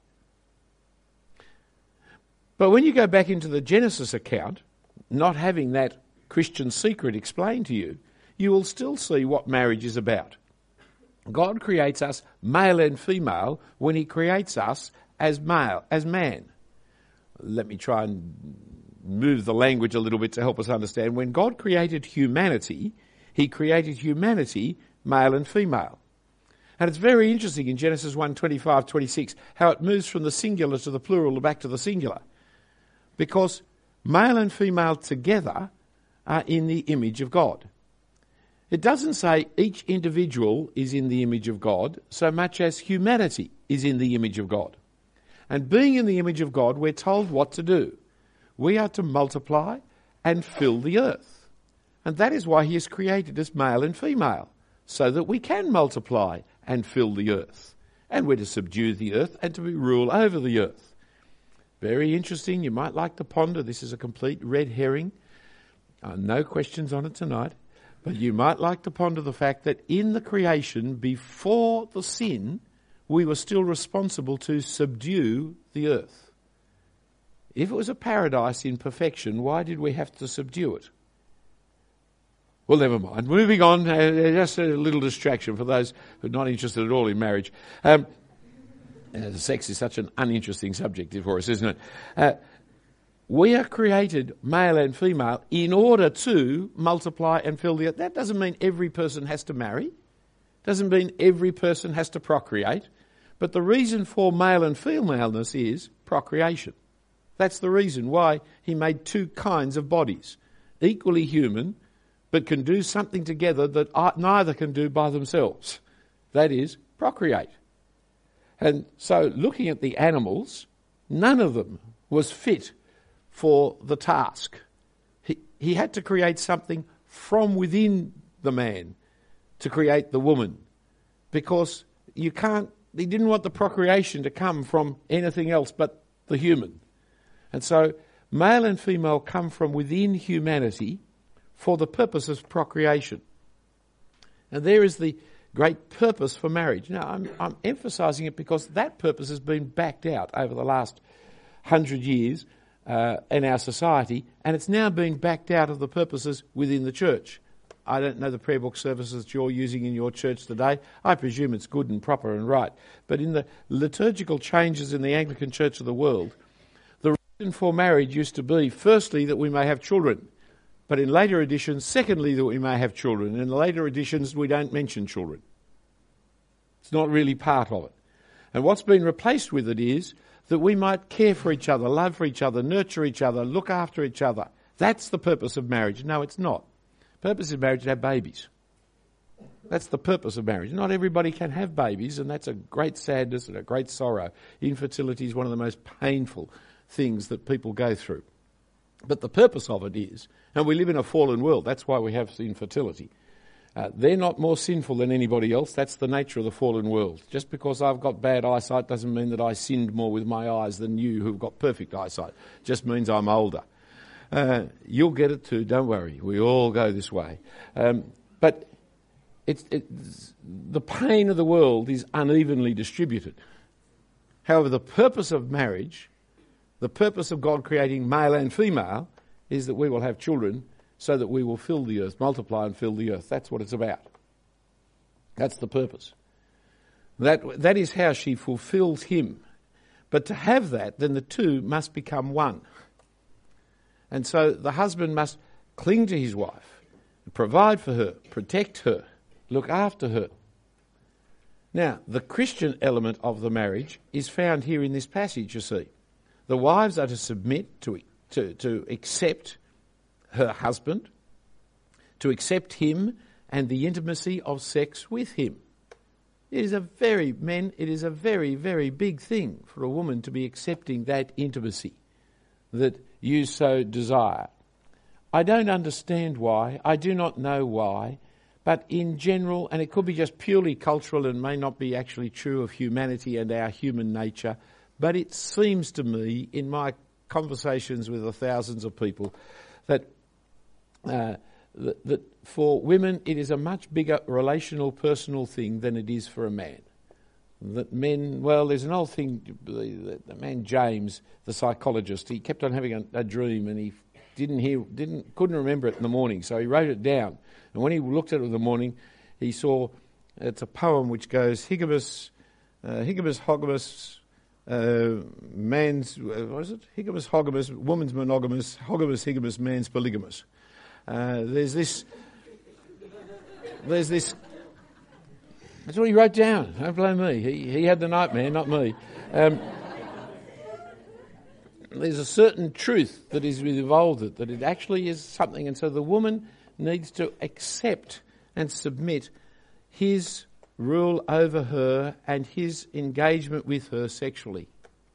But when you go back into the Genesis account, not having that Christian secret explained to you, you will still see what marriage is about. God creates us male and female when He creates us as man. Let me try and move the language a little bit to help us understand. When God created humanity, He created humanity male and female. And it's very interesting in Genesis 1:25-26 how it moves from the singular to the plural back to the singular. Because male and female together are in the image of God. It doesn't say each individual is in the image of God so much as humanity is in the image of God. And being in the image of God, we're told what to do. We are to multiply and fill the earth. And that is why He has created us male and female, so that we can multiply and fill the earth. And we're to subdue the earth and to rule over the earth. Very interesting. You might like to ponder. This is a complete red herring. No questions on it tonight. But you might like to ponder the fact that in the creation, before the sin, we were still responsible to subdue the earth. If it was a paradise in perfection, why did we have to subdue it? Well, never mind. Moving on, just a little distraction for those who are not interested at all in marriage. Sex is such an uninteresting subject for us, isn't it? We are created male and female in order to multiply and fill the earth. That doesn't mean every person has to marry. Doesn't mean every person has to procreate. But the reason for male and femaleness is procreation. That's the reason why He made two kinds of bodies, equally human, but can do something together that neither can do by themselves. That is, procreate. And so looking at the animals, none of them was fit for the task. He had to create something from within the man to create the woman, because he didn't want the procreation to come from anything else but the human. And so male and female come from within humanity for the purpose of procreation. And there is the great purpose for marriage. Now, I'm emphasising it because that purpose has been backed out over the last 100 years in our society, and it's now being backed out of the purposes within the church. I don't know the prayer book services that you're using in your church today. I presume it's good and proper and right. But in the liturgical changes in the Anglican Church of the world, the reason for marriage used to be, firstly, that we may have children. But in later editions, secondly, that we may have children. In the later editions, we don't mention children. It's not really part of it. And what's been replaced with it is that we might care for each other, love for each other, nurture each other, look after each other. That's the purpose of marriage. No, it's not. The purpose of marriage is to have babies. That's the purpose of marriage. Not everybody can have babies, and that's a great sadness and a great sorrow. Infertility is one of the most painful things that people go through. But the purpose of it is, and we live in a fallen world, that's why we have infertility. They're not more sinful than anybody else. That's the nature of the fallen world. Just because I've got bad eyesight doesn't mean that I sinned more with my eyes than you who've got perfect eyesight. Just means I'm older. You'll get it too, don't worry. We all go this way. But the pain of the world is unevenly distributed. However, the purpose of marriage, the purpose of God creating male and female, is that we will have children so that we will fill the earth, multiply and fill the earth. That's what it's about. That's the purpose. That is how she fulfills him. But to have that, then the two must become one. And so the husband must cling to his wife, provide for her, protect her, look after her. Now, the Christian element of the marriage is found here in this passage, you see. The wives are to submit, to accept her husband, to accept him and the intimacy of sex with him. It is a very, very big thing for a woman to be accepting that intimacy that you so desire. I don't understand why, I do not know why, but in general, and it could be just purely cultural and may not be actually true of humanity and our human nature, but it seems to me in my conversations with the thousands of people that for women it is a much bigger relational, personal thing than it is for a man. That men, well, there's an old thing, the man James, the psychologist, he kept on having a dream and he couldn't remember it in the morning, so he wrote it down. And when he looked at it in the morning, he saw, it's a poem which goes, Higamus, Hogamus, man's, what is it? Higamus, Hogamus, woman's monogamous, Hogamus, Higamus, man's polygamous. There's this, that's what he wrote down. Don't blame me. He had the nightmare, not me. There's a certain truth that is involved that it actually is something, and so the woman needs to accept and submit his rule over her and his engagement with her sexually.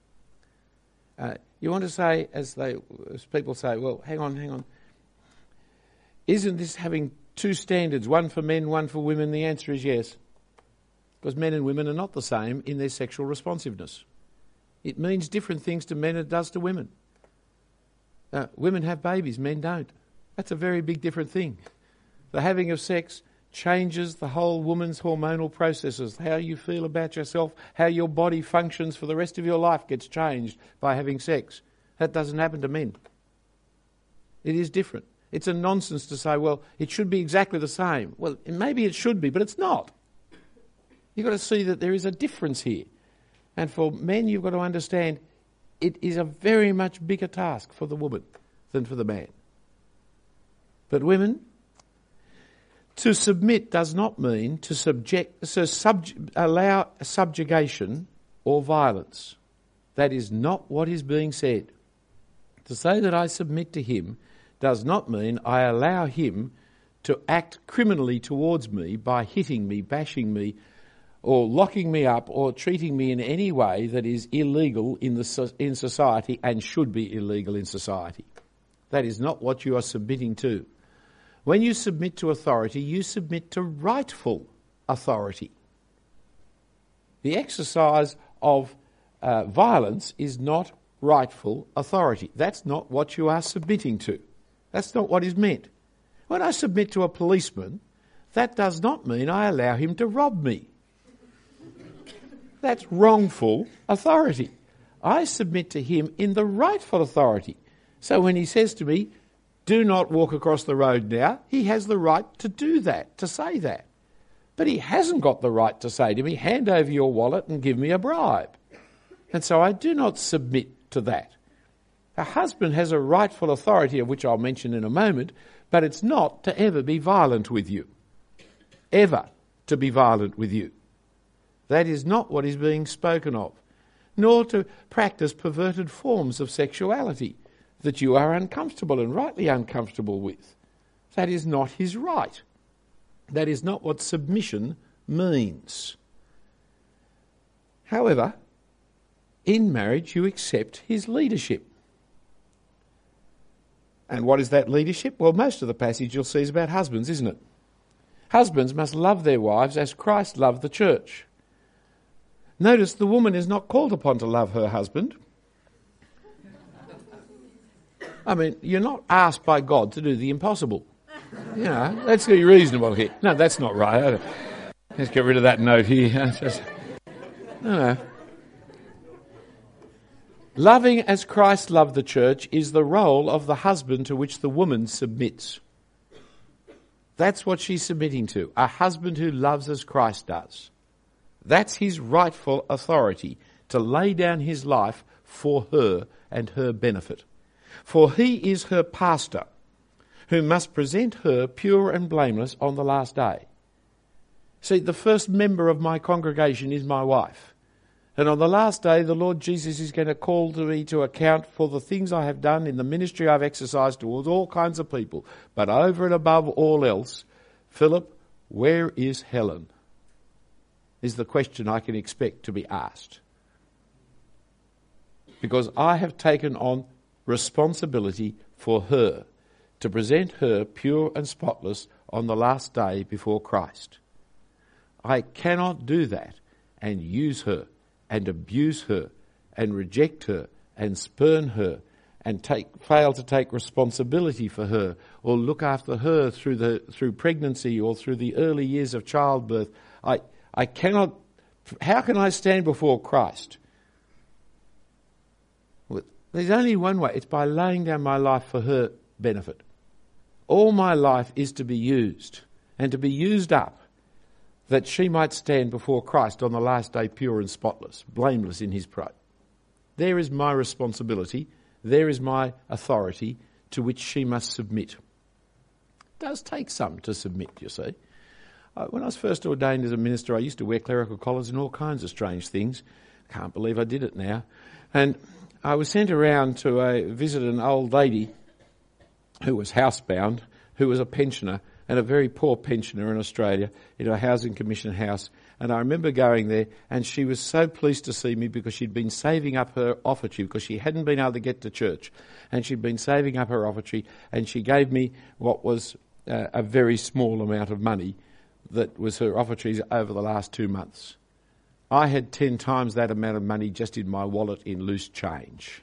You want to say, as people say, well, hang on. Isn't this having two standards, one for men, one for women? The answer is yes. Because men and women are not the same in their sexual responsiveness. It means different things to men than it does to women. Women have babies, men don't. That's a very big different thing. The having of sex changes the whole woman's hormonal processes. How you feel about yourself, how your body functions for the rest of your life gets changed by having sex. That doesn't happen to men. It is different. It's a nonsense to say, well, it should be exactly the same. Well, maybe it should be, but it's not. You've got to see that there is a difference here. And for men, you've got to understand it is a very much bigger task for the woman than for the man. But women, to submit does not mean to allow subjugation or violence. That is not what is being said. To say that I submit to him does not mean I allow him to act criminally towards me by hitting me, bashing me, or locking me up, or treating me in any way that is illegal in society and should be illegal in society. That is not what you are submitting to. When you submit to authority, you submit to rightful authority. The exercise of violence is not rightful authority. That's not what you are submitting to. That's not what is meant. When I submit to a policeman, that does not mean I allow him to rob me. That's wrongful authority. I submit to him in the rightful authority. So when he says to me, do not walk across the road now, he has the right to do that, to say that. But he hasn't got the right to say to me, hand over your wallet and give me a bribe. And so I do not submit to that. A husband has a rightful authority, of which I'll mention in a moment, but it's not to ever be violent with you. Ever to be violent with you. That is not what is being spoken of. Nor to practice perverted forms of sexuality that you are uncomfortable and rightly uncomfortable with. That is not his right. That is not what submission means. However, in marriage you accept his leadership. And what is that leadership? Well, most of the passage you'll see is about husbands, isn't it? Husbands must love their wives as Christ loved the church. Notice the woman is not called upon to love her husband. I mean, you're not asked by God to do the impossible. You know, let's be reasonable here. No, that's not right. Let's get rid of that note here. No. Loving as Christ loved the church is the role of the husband to which the woman submits. That's what she's submitting to, a husband who loves as Christ does. That's his rightful authority, to lay down his life for her and her benefit. For he is her pastor, who must present her pure and blameless on the last day. See, the first member of my congregation is my wife. And on the last day, the Lord Jesus is going to call me to account for the things I have done in the ministry I've exercised towards all kinds of people. But over and above all else, Philip, where is Helen? Is the question I can expect to be asked. Because I have taken on responsibility for her, to present her pure and spotless on the last day before Christ. I cannot do that and use her and abuse her and reject her and spurn her and fail to take responsibility for her or look after her through pregnancy or through the early years of childbirth. I cannot. How can I stand before Christ? Well, there's only one way. It's by laying down my life for her benefit. All my life is to be used and to be used up that she might stand before Christ on the last day pure and spotless, blameless in his sight. There is my responsibility. There is my authority to which she must submit. It does take some to submit, you see. When I was first ordained as a minister, I used to wear clerical collars and all kinds of strange things. Can't believe I did it now. And I was sent around to visit an old lady who was housebound, who was a pensioner, and a very poor pensioner in Australia, in a housing commission house. And I remember going there, and she was so pleased to see me because she'd been saving up her offertory because she hadn't been able to get to church. And she'd been saving up her offertory, and she gave me what was a very small amount of money that was her offertories over the last 2 months. I had 10 times that amount of money just in my wallet in loose change.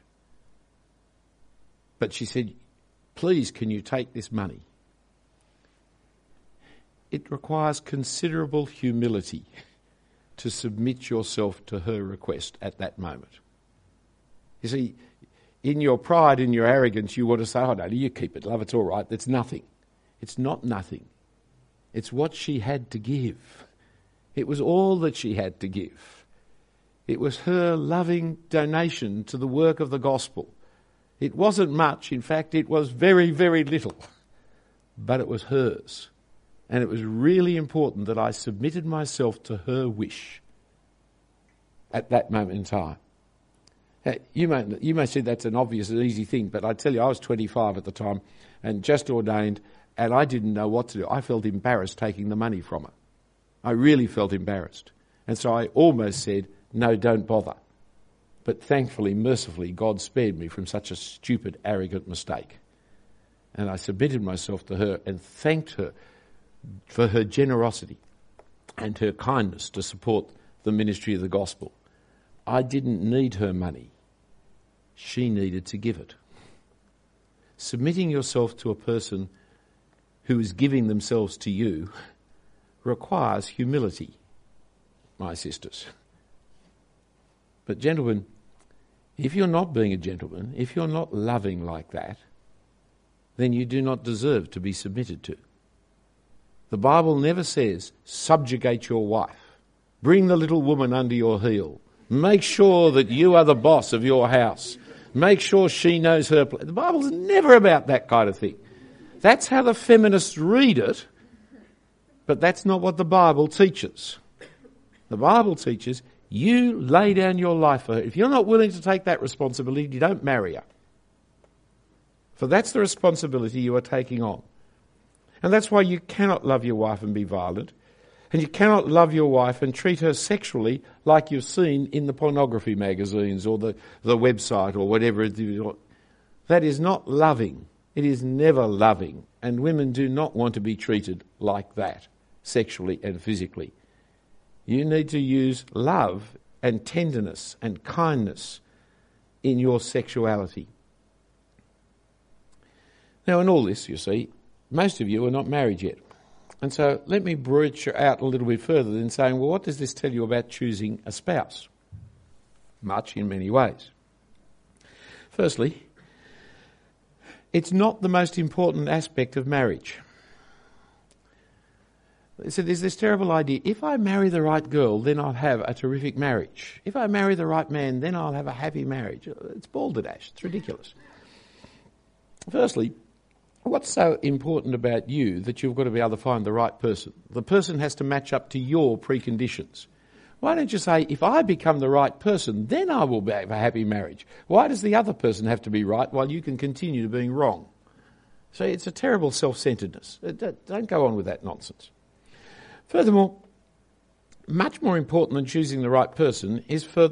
But she said, please, can you take this money? It requires considerable humility to submit yourself to her request at that moment. You see, in your pride, in your arrogance, you want to say, oh no, you keep it, love, it's all right, that's nothing. It's not nothing. It's what she had to give. It was all that she had to give. It was her loving donation to the work of the gospel. It wasn't much, in fact, it was very, very little. But it was hers. And it was really important that I submitted myself to her wish at that moment in time. You may say that's an obvious and easy thing, but I tell you, I was 25 at the time and just ordained, and I didn't know what to do. I felt embarrassed taking the money from her. I really felt embarrassed. And so I almost said, no, don't bother. But thankfully, mercifully, God spared me from such a stupid, arrogant mistake. And I submitted myself to her and thanked her for her generosity and her kindness to support the ministry of the gospel. I didn't need her money. She needed to give it. Submitting yourself to a person who is giving themselves to you requires humility, my sisters. But gentlemen, if you're not being a gentleman, if you're not loving like that, then you do not deserve to be submitted to. The Bible never says, subjugate your wife. Bring the little woman under your heel. Make sure that you are the boss of your house. Make sure she knows her place. The Bible's never about that kind of thing. That's how the feminists read it, but that's not what the Bible teaches. The Bible teaches you lay down your life for her. If you're not willing to take that responsibility, you don't marry her. For that's the responsibility you are taking on. And that's why you cannot love your wife and be violent. And you cannot love your wife and treat her sexually like you've seen in the pornography magazines or the website or whatever it is. That is not loving. It is never loving. And women do not want to be treated like that, sexually and physically. You need to use love and tenderness and kindness in your sexuality. Now, in all this, you see, most of you are not married yet. And so let me branch out a little bit further than saying, well, what does this tell you about choosing a spouse? Much in many ways. Firstly, it's not the most important aspect of marriage. So there's this terrible idea, if I marry the right girl, then I'll have a terrific marriage. If I marry the right man, then I'll have a happy marriage. It's balderdash. It's ridiculous. Firstly, what's so important about you that you've got to be able to find the right person? The person has to match up to your preconditions. Why don't you say, if I become the right person, then I will have a happy marriage? Why does the other person have to be right while you can continue being wrong? So it's a terrible self-centeredness. Don't go on with that nonsense. Furthermore, much more important than choosing the right person is for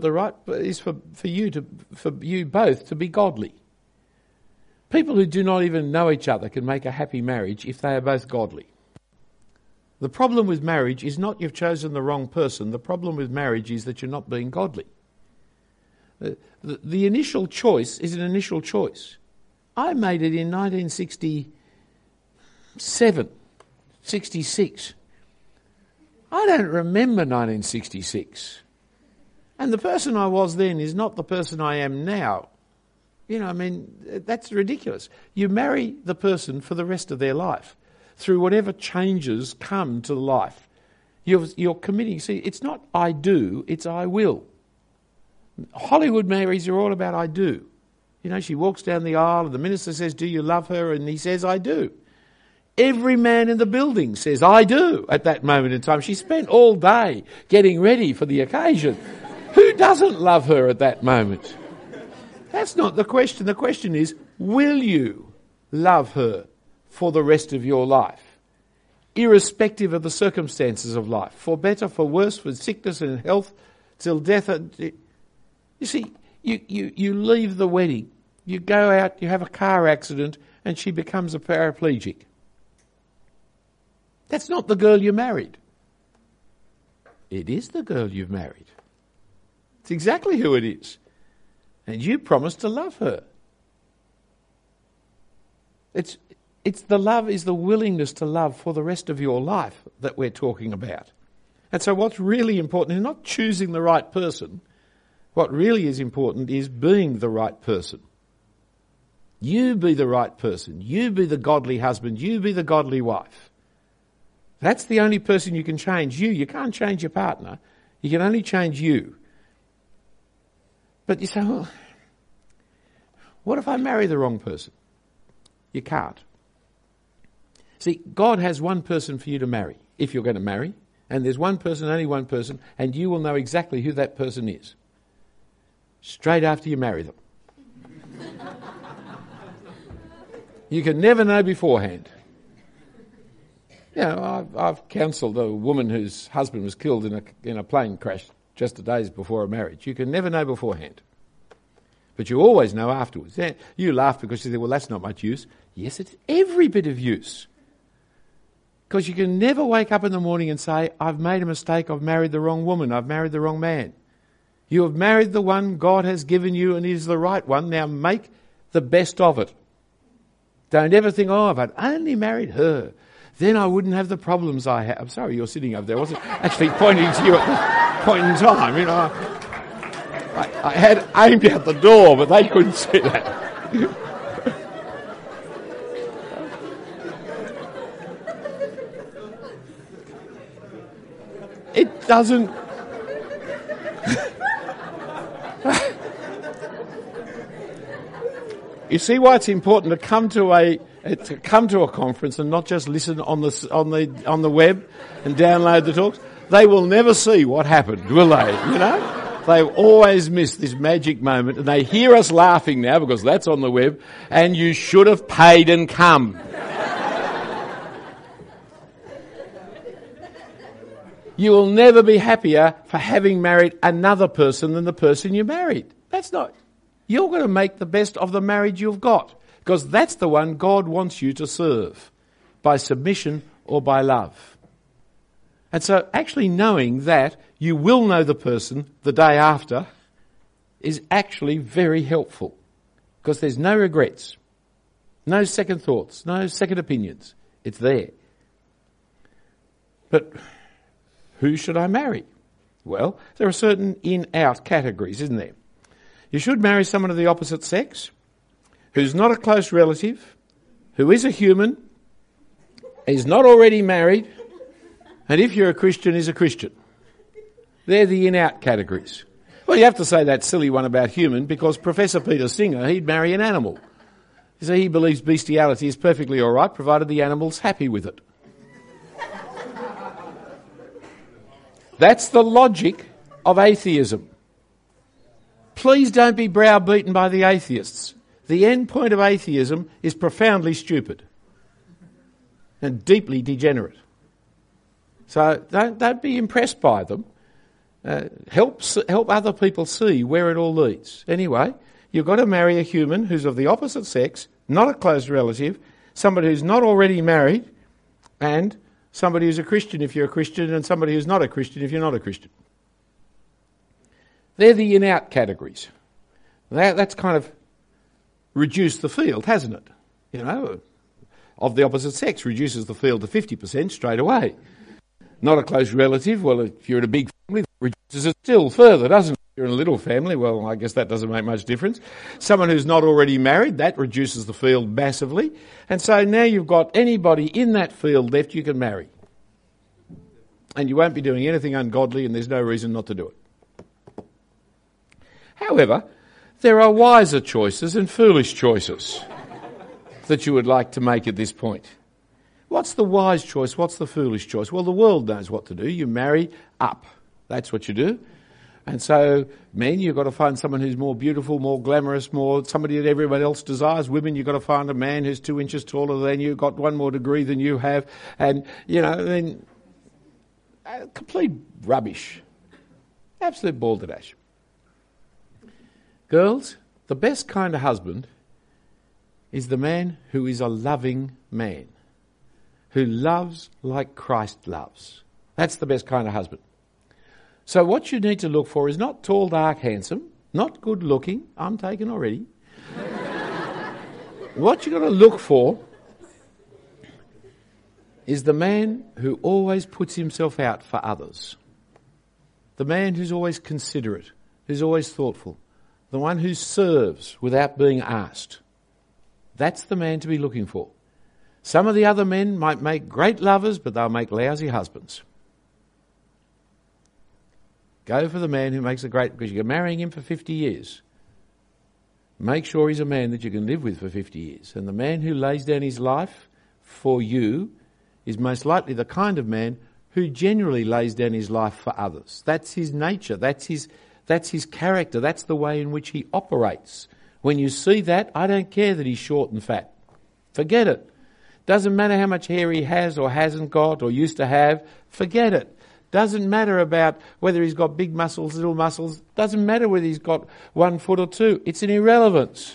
you both to be godly. People who do not even know each other can make a happy marriage if they are both godly. The problem with marriage is not you've chosen the wrong person. The problem with marriage is that you're not being godly. The initial choice is an initial choice. I made it in 1967, 66. I don't remember 1966. And the person I was then is not the person I am now. You know, I mean, that's ridiculous. You marry the person for the rest of their life. Through whatever changes come to life. You're committing. See, it's not I do, it's I will. Hollywood marriages are all about I do. You know, she walks down the aisle and the minister says, do you love her? And he says, I do. Every man in the building says, I do, at that moment in time. She spent all day getting ready for the occasion. Who doesn't love her at that moment? That's not the question. The question is, will you love her for the rest of your life, irrespective of the circumstances of life, for better, for worse, for sickness and health, till death? You see, you leave the wedding, you go out, you have a car accident, and she becomes a paraplegic. That's not the girl you married. It is the girl you've married. It's exactly who it is. And you promised to love her. It's the love is the willingness to love for the rest of your life that we're talking about. And so what's really important is not choosing the right person. What really is important is being the right person. You be the right person. You be the godly husband. You be the godly wife. That's the only person you can change. You can't change your partner. You can only change you. But you say, well, what if I marry the wrong person? You can't. See, God has one person for you to marry, if you're going to marry, and there's one person, only one person, and you will know exactly who that person is straight after you marry them. You can never know beforehand. You know, I've counselled a woman whose husband was killed in a plane crash just a days before a marriage. You can never know beforehand. But you always know afterwards. You laugh because you think, well, that's not much use. Yes, it's every bit of use. Because you can never wake up in the morning and say, I've made a mistake, I've married the wrong woman, I've married the wrong man. You have married the one God has given you and is the right one. Now make the best of it. Don't ever think, oh, if I'd only married her, then I wouldn't have the problems I have. I'm sorry, you're sitting over there. I wasn't actually pointing to you at this point in time. You know, I had aimed out the door, but they couldn't see that. It doesn't... You see why it's important to come to a conference and not just listen on the web and download the talks. They will never see what happened, will they? You know, they always miss this magic moment, and they hear us laughing now because that's on the web. And you should have paid and come. You will never be happier for having married another person than the person you married. That's not. You're going to make the best of the marriage you've got, because that's the one God wants you to serve, by submission or by love. And so actually knowing that you will know the person the day after is actually very helpful, because there's no regrets, no second thoughts, no second opinions. It's there. But who should I marry? Well, there are certain in-out categories, isn't there? You should marry someone of the opposite sex, who's not a close relative, who is a human, is not already married, and if you're a Christian, is a Christian. They're the in-out categories. Well, you have to say that silly one about human, because Professor Peter Singer, he'd marry an animal. So he believes bestiality is perfectly all right, provided the animal's happy with it. That's the logic of atheism. Please don't be browbeaten by the atheists. The end point of atheism is profoundly stupid and deeply degenerate. So don't be impressed by them. Help other people see where it all leads. Anyway, you've got to marry a human who's of the opposite sex, not a close relative, somebody who's not already married, and somebody who's a Christian if you're a Christian, and somebody who's not a Christian if you're not a Christian. They're the in-out categories. That's kind of reduced the field, hasn't it? You know, of the opposite sex reduces the field to 50% straight away. Not a close relative, well, if you're in a big family, that reduces it still further, doesn't it? If you're in a little family, well, I guess that doesn't make much difference. Someone who's not already married, that reduces the field massively. And so now you've got anybody in that field left you can marry. And you won't be doing anything ungodly, and there's no reason not to do it. However, there are wiser choices and foolish choices that you would like to make at this point. What's the wise choice? What's the foolish choice? Well, the world knows what to do. You marry up. That's what you do. And so, men, you've got to find someone who's more beautiful, more glamorous, more somebody that everyone else desires. Women, you've got to find a man who's 2 inches taller than you, got one more degree than you have. And, you know, then complete rubbish. Absolute balderdash. Girls, the best kind of husband is the man who is a loving man, who loves like Christ loves. That's the best kind of husband. So what you need to look for is not tall, dark, handsome, not good looking. I'm taken already. What you've got to look for is the man who always puts himself out for others. The man who's always considerate, who's always thoughtful. The one who serves without being asked. That's the man to be looking for. Some of the other men might make great lovers, but they'll make lousy husbands. Go for the man who makes a great... because you're marrying him for 50 years. Make sure he's a man that you can live with for 50 years. And the man who lays down his life for you is most likely the kind of man who generally lays down his life for others. That's his nature. That's his character. That's the way in which he operates. When you see that, I don't care that he's short and fat. Forget it. Doesn't matter how much hair he has or hasn't got or used to have. Forget it. Doesn't matter about whether he's got big muscles, little muscles. Doesn't matter whether he's got 1 foot or 2. It's an irrelevance.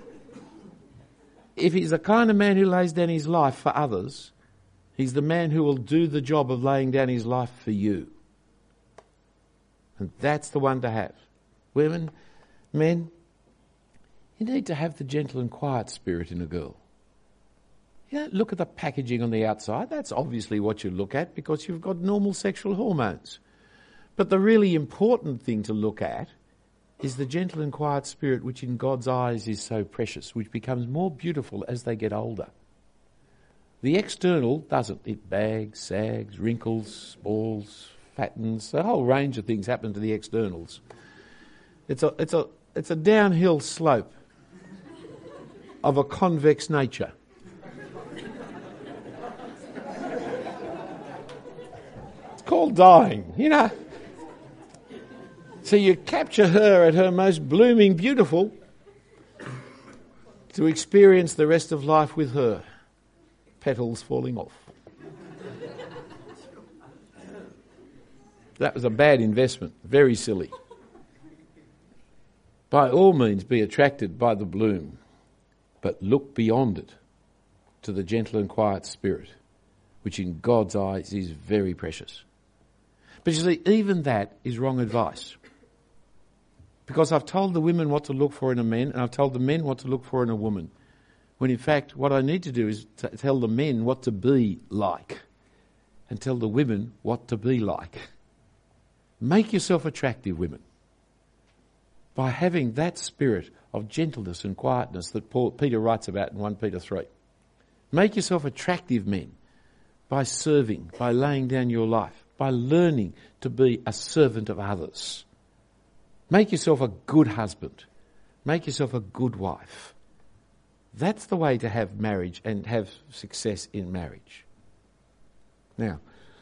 If he's the kind of man who lays down his life for others, he's the man who will do the job of laying down his life for you. And that's the one to have. Women, men, you need to have the gentle and quiet spirit in a girl. You don't look at the packaging on the outside. That's obviously what you look at because you've got normal sexual hormones. But the really important thing to look at is the gentle and quiet spirit which in God's eyes is so precious, which becomes more beautiful as they get older. The external doesn't. It bags, sags, wrinkles, spalls, fattens. A whole range of things happen to the externals. It's a downhill slope of a convex nature. It's called dying, you know. So you capture her at her most blooming beautiful to experience the rest of life with her. Petals falling off. That was a bad investment, very silly. By all means be attracted by the bloom, but look beyond it to the gentle and quiet spirit, which in God's eyes is very precious. But you see, even that is wrong advice. Because I've told the women what to look for in a man, and I've told the men what to look for in a woman. When in fact, what I need to do is tell the men what to be like, and tell the women what to be like. Make yourself attractive, women, by having that spirit of gentleness and quietness that Peter writes about in 1 Peter 3. Make yourself attractive, men, by serving, by laying down your life, by learning to be a servant of others. Make yourself a good husband. Make yourself a good wife. That's the way to have marriage and have success in marriage. Now,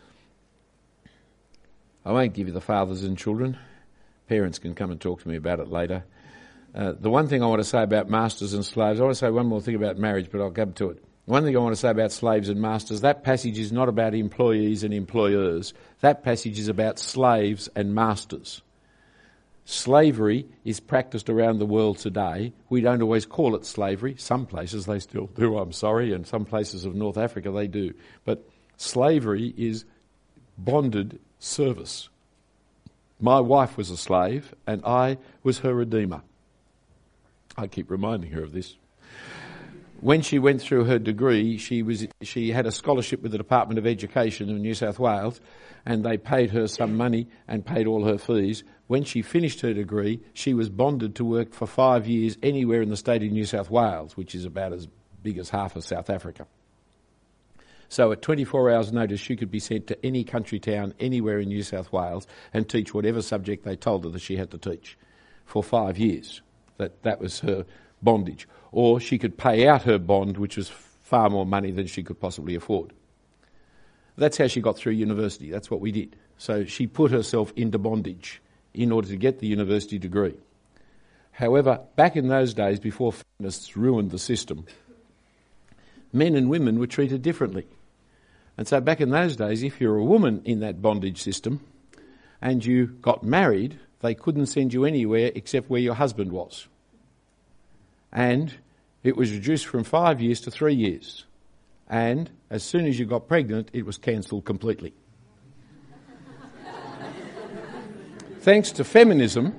I won't give you the fathers and children. Parents can come and talk to me about it later. The one thing I want to say about masters and slaves, I want to say one more thing about marriage, but I'll come to it. One thing I want to say about slaves and masters, that passage is not about employees and employers. That passage is about slaves and masters. Slavery is practiced around the world today. We don't always call it slavery. Some places they still do, I'm sorry, and some places of North Africa they do. But slavery is bonded service. My wife was a slave and I was her redeemer. I keep reminding her of this. When she went through her degree, she had a scholarship with the Department of Education in New South Wales, and they paid her some money and paid all her fees. When she finished her degree, she was bonded to work for 5 years anywhere in the state of New South Wales, which is about as big as half of South Africa. So at 24 hours' notice, she could be sent to any country town anywhere in New South Wales and teach whatever subject they told her that she had to teach for 5 years. That was her bondage. Or she could pay out her bond, which was far more money than she could possibly afford. That's how she got through university. That's what we did. So she put herself into bondage in order to get the university degree. However, back in those days, before feminists ruined the system, men and women were treated differently. And so back in those days, if you're a woman in that bondage system and you got married, they couldn't send you anywhere except where your husband was. And it was reduced from 5 years to 3 years. And as soon as you got pregnant, it was cancelled completely. Thanks to feminism,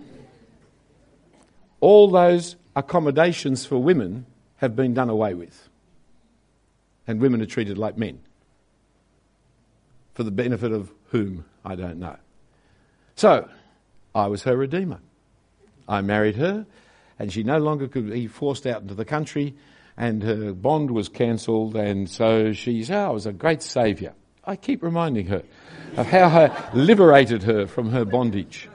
all those accommodations for women have been done away with. And women are treated like men. For the benefit of whom, I don't know. So, I was her redeemer. I married her, and she no longer could be forced out into the country, and her bond was cancelled, and so I was a great saviour. I keep reminding her of how I liberated her from her bondage.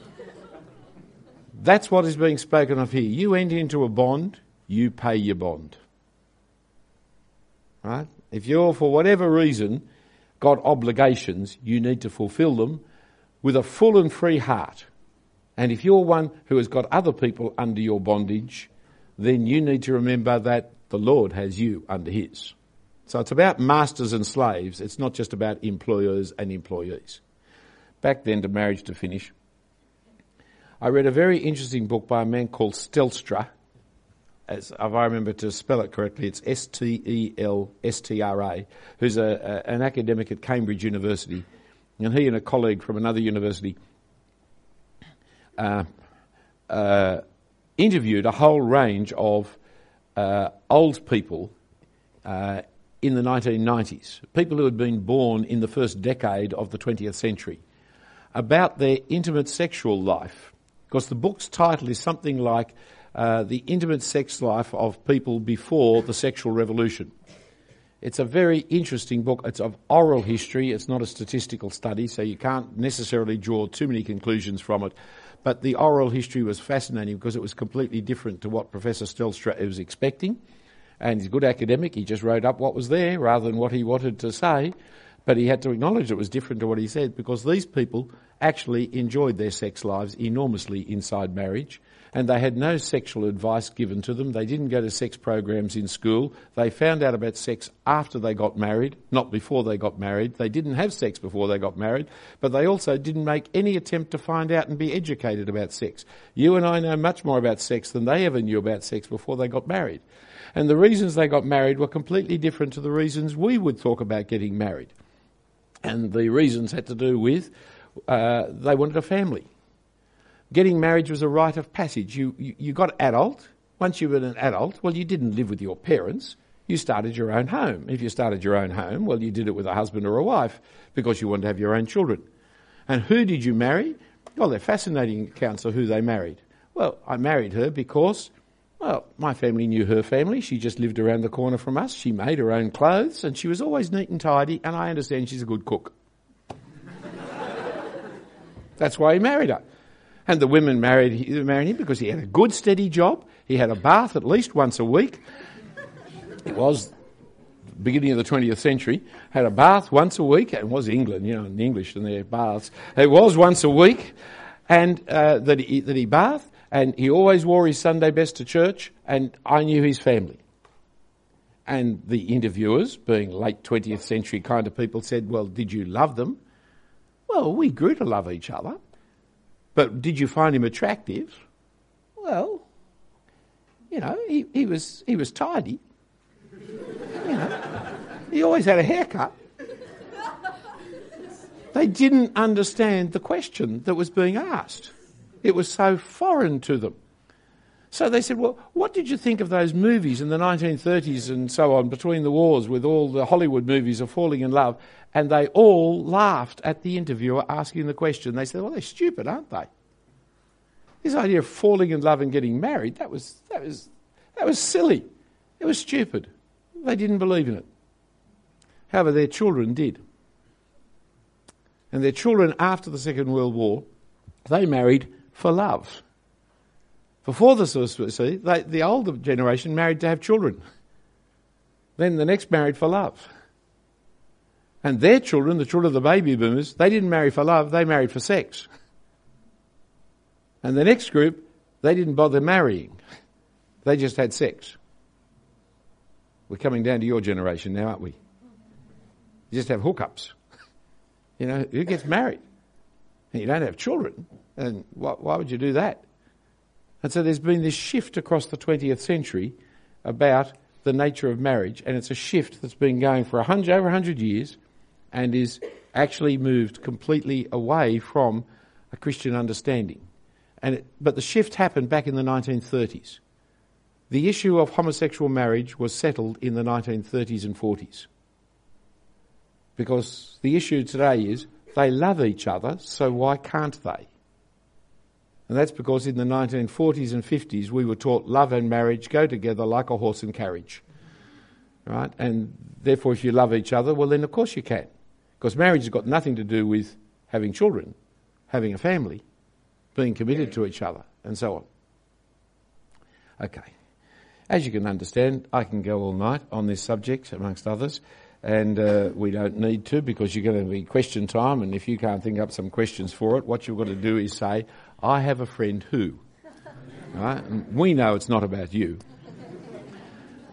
That's what is being spoken of here. You enter into a bond, you pay your bond. Right? If you're, for whatever reason, got obligations, you need to fulfil them with a full and free heart. And if you're one who has got other people under your bondage, then you need to remember that the Lord has you under his. So it's about masters and slaves. It's not just about employers and employees. Back then to marriage to finish. I read a very interesting book by a man called Stelstra. As if I remember to spell it correctly, it's Stelstra, who's an academic at Cambridge University. And he and a colleague from another university interviewed a whole range of old people in the 1990s, people who had been born in the first decade of the 20th century, about their intimate sexual life. Because the book's title is something like The Intimate Sex Life of People Before the Sexual Revolution. It's a very interesting book. It's of oral history. It's not a statistical study, so you can't necessarily draw too many conclusions from it. But the oral history was fascinating because it was completely different to what Professor Stelstra was expecting. And he's a good academic. He just wrote up what was there rather than what he wanted to say. But he had to acknowledge it was different to what he said because these people actually enjoyed their sex lives enormously inside marriage. And they had no sexual advice given to them. They didn't go to sex programs in school. They found out about sex after they got married, not before they got married. They didn't have sex before they got married, but they also didn't make any attempt to find out and be educated about sex. You and I know much more about sex than they ever knew about sex before they got married. And the reasons they got married were completely different to the reasons we would talk about getting married. And the reasons had to do with they wanted a family. Getting married was a rite of passage. You got adult. Once you were an adult, well, you didn't live with your parents. You started your own home. If you started your own home, well, you did it with a husband or a wife because you wanted to have your own children. And who did you marry? Well, they're fascinating accounts of who they married. Well, I married her because, well, my family knew her family. She just lived around the corner from us. She made her own clothes and she was always neat and tidy, and I understand she's a good cook. That's why he married her. And the women married him because he had a good, steady job. He had a bath at least once a week. It was the beginning of the 20th century. Had a bath once a week. It was England, in the English and their baths. It was once a week, and that he bathed, and he always wore his Sunday best to church, and I knew his family. And the interviewers, being late 20th century kind of people, said, well, did you love them? Well, we grew to love each other. But did you find him attractive? Well, he was tidy. He always had a haircut. They didn't understand the question that was being asked. It was so foreign to them. So they said, well, what did you think of those movies in the 1930s and so on, between the wars, with all the Hollywood movies of falling in love? And they all laughed at the interviewer asking the question. They said, well, they're stupid, aren't they? This idea of falling in love and getting married, that was silly. It was stupid. They didn't believe in it. However, their children did. And their children, after the Second World War, they married for love. Before the the older generation married to have children. Then the next married for love. And their children, the children of the baby boomers, they didn't marry for love, they married for sex. And the next group, they didn't bother marrying. They just had sex. We're coming down to your generation now, aren't we? You just have hookups. Who gets married? And you don't have children. And why would you do that? And so there's been this shift across the 20th century about the nature of marriage, and it's a shift that's been going for over 100 years and is actually moved completely away from a Christian understanding. But the shift happened back in the 1930s. The issue of homosexual marriage was settled in the 1930s and 40s. Because the issue today is they love each other, so why can't they? And that's because in the 1940s and 50s we were taught love and marriage go together like a horse and carriage. Right? And therefore if you love each other, well then of course you can. Because marriage has got nothing to do with having children, having a family, being committed to each other, and so on. Okay. As you can understand, I can go all night on this subject, amongst others, and we don't need to because you're going to be question time, and if you can't think up some questions for it, what you've got to do is say, I have a friend who. Right? And we know it's not about you.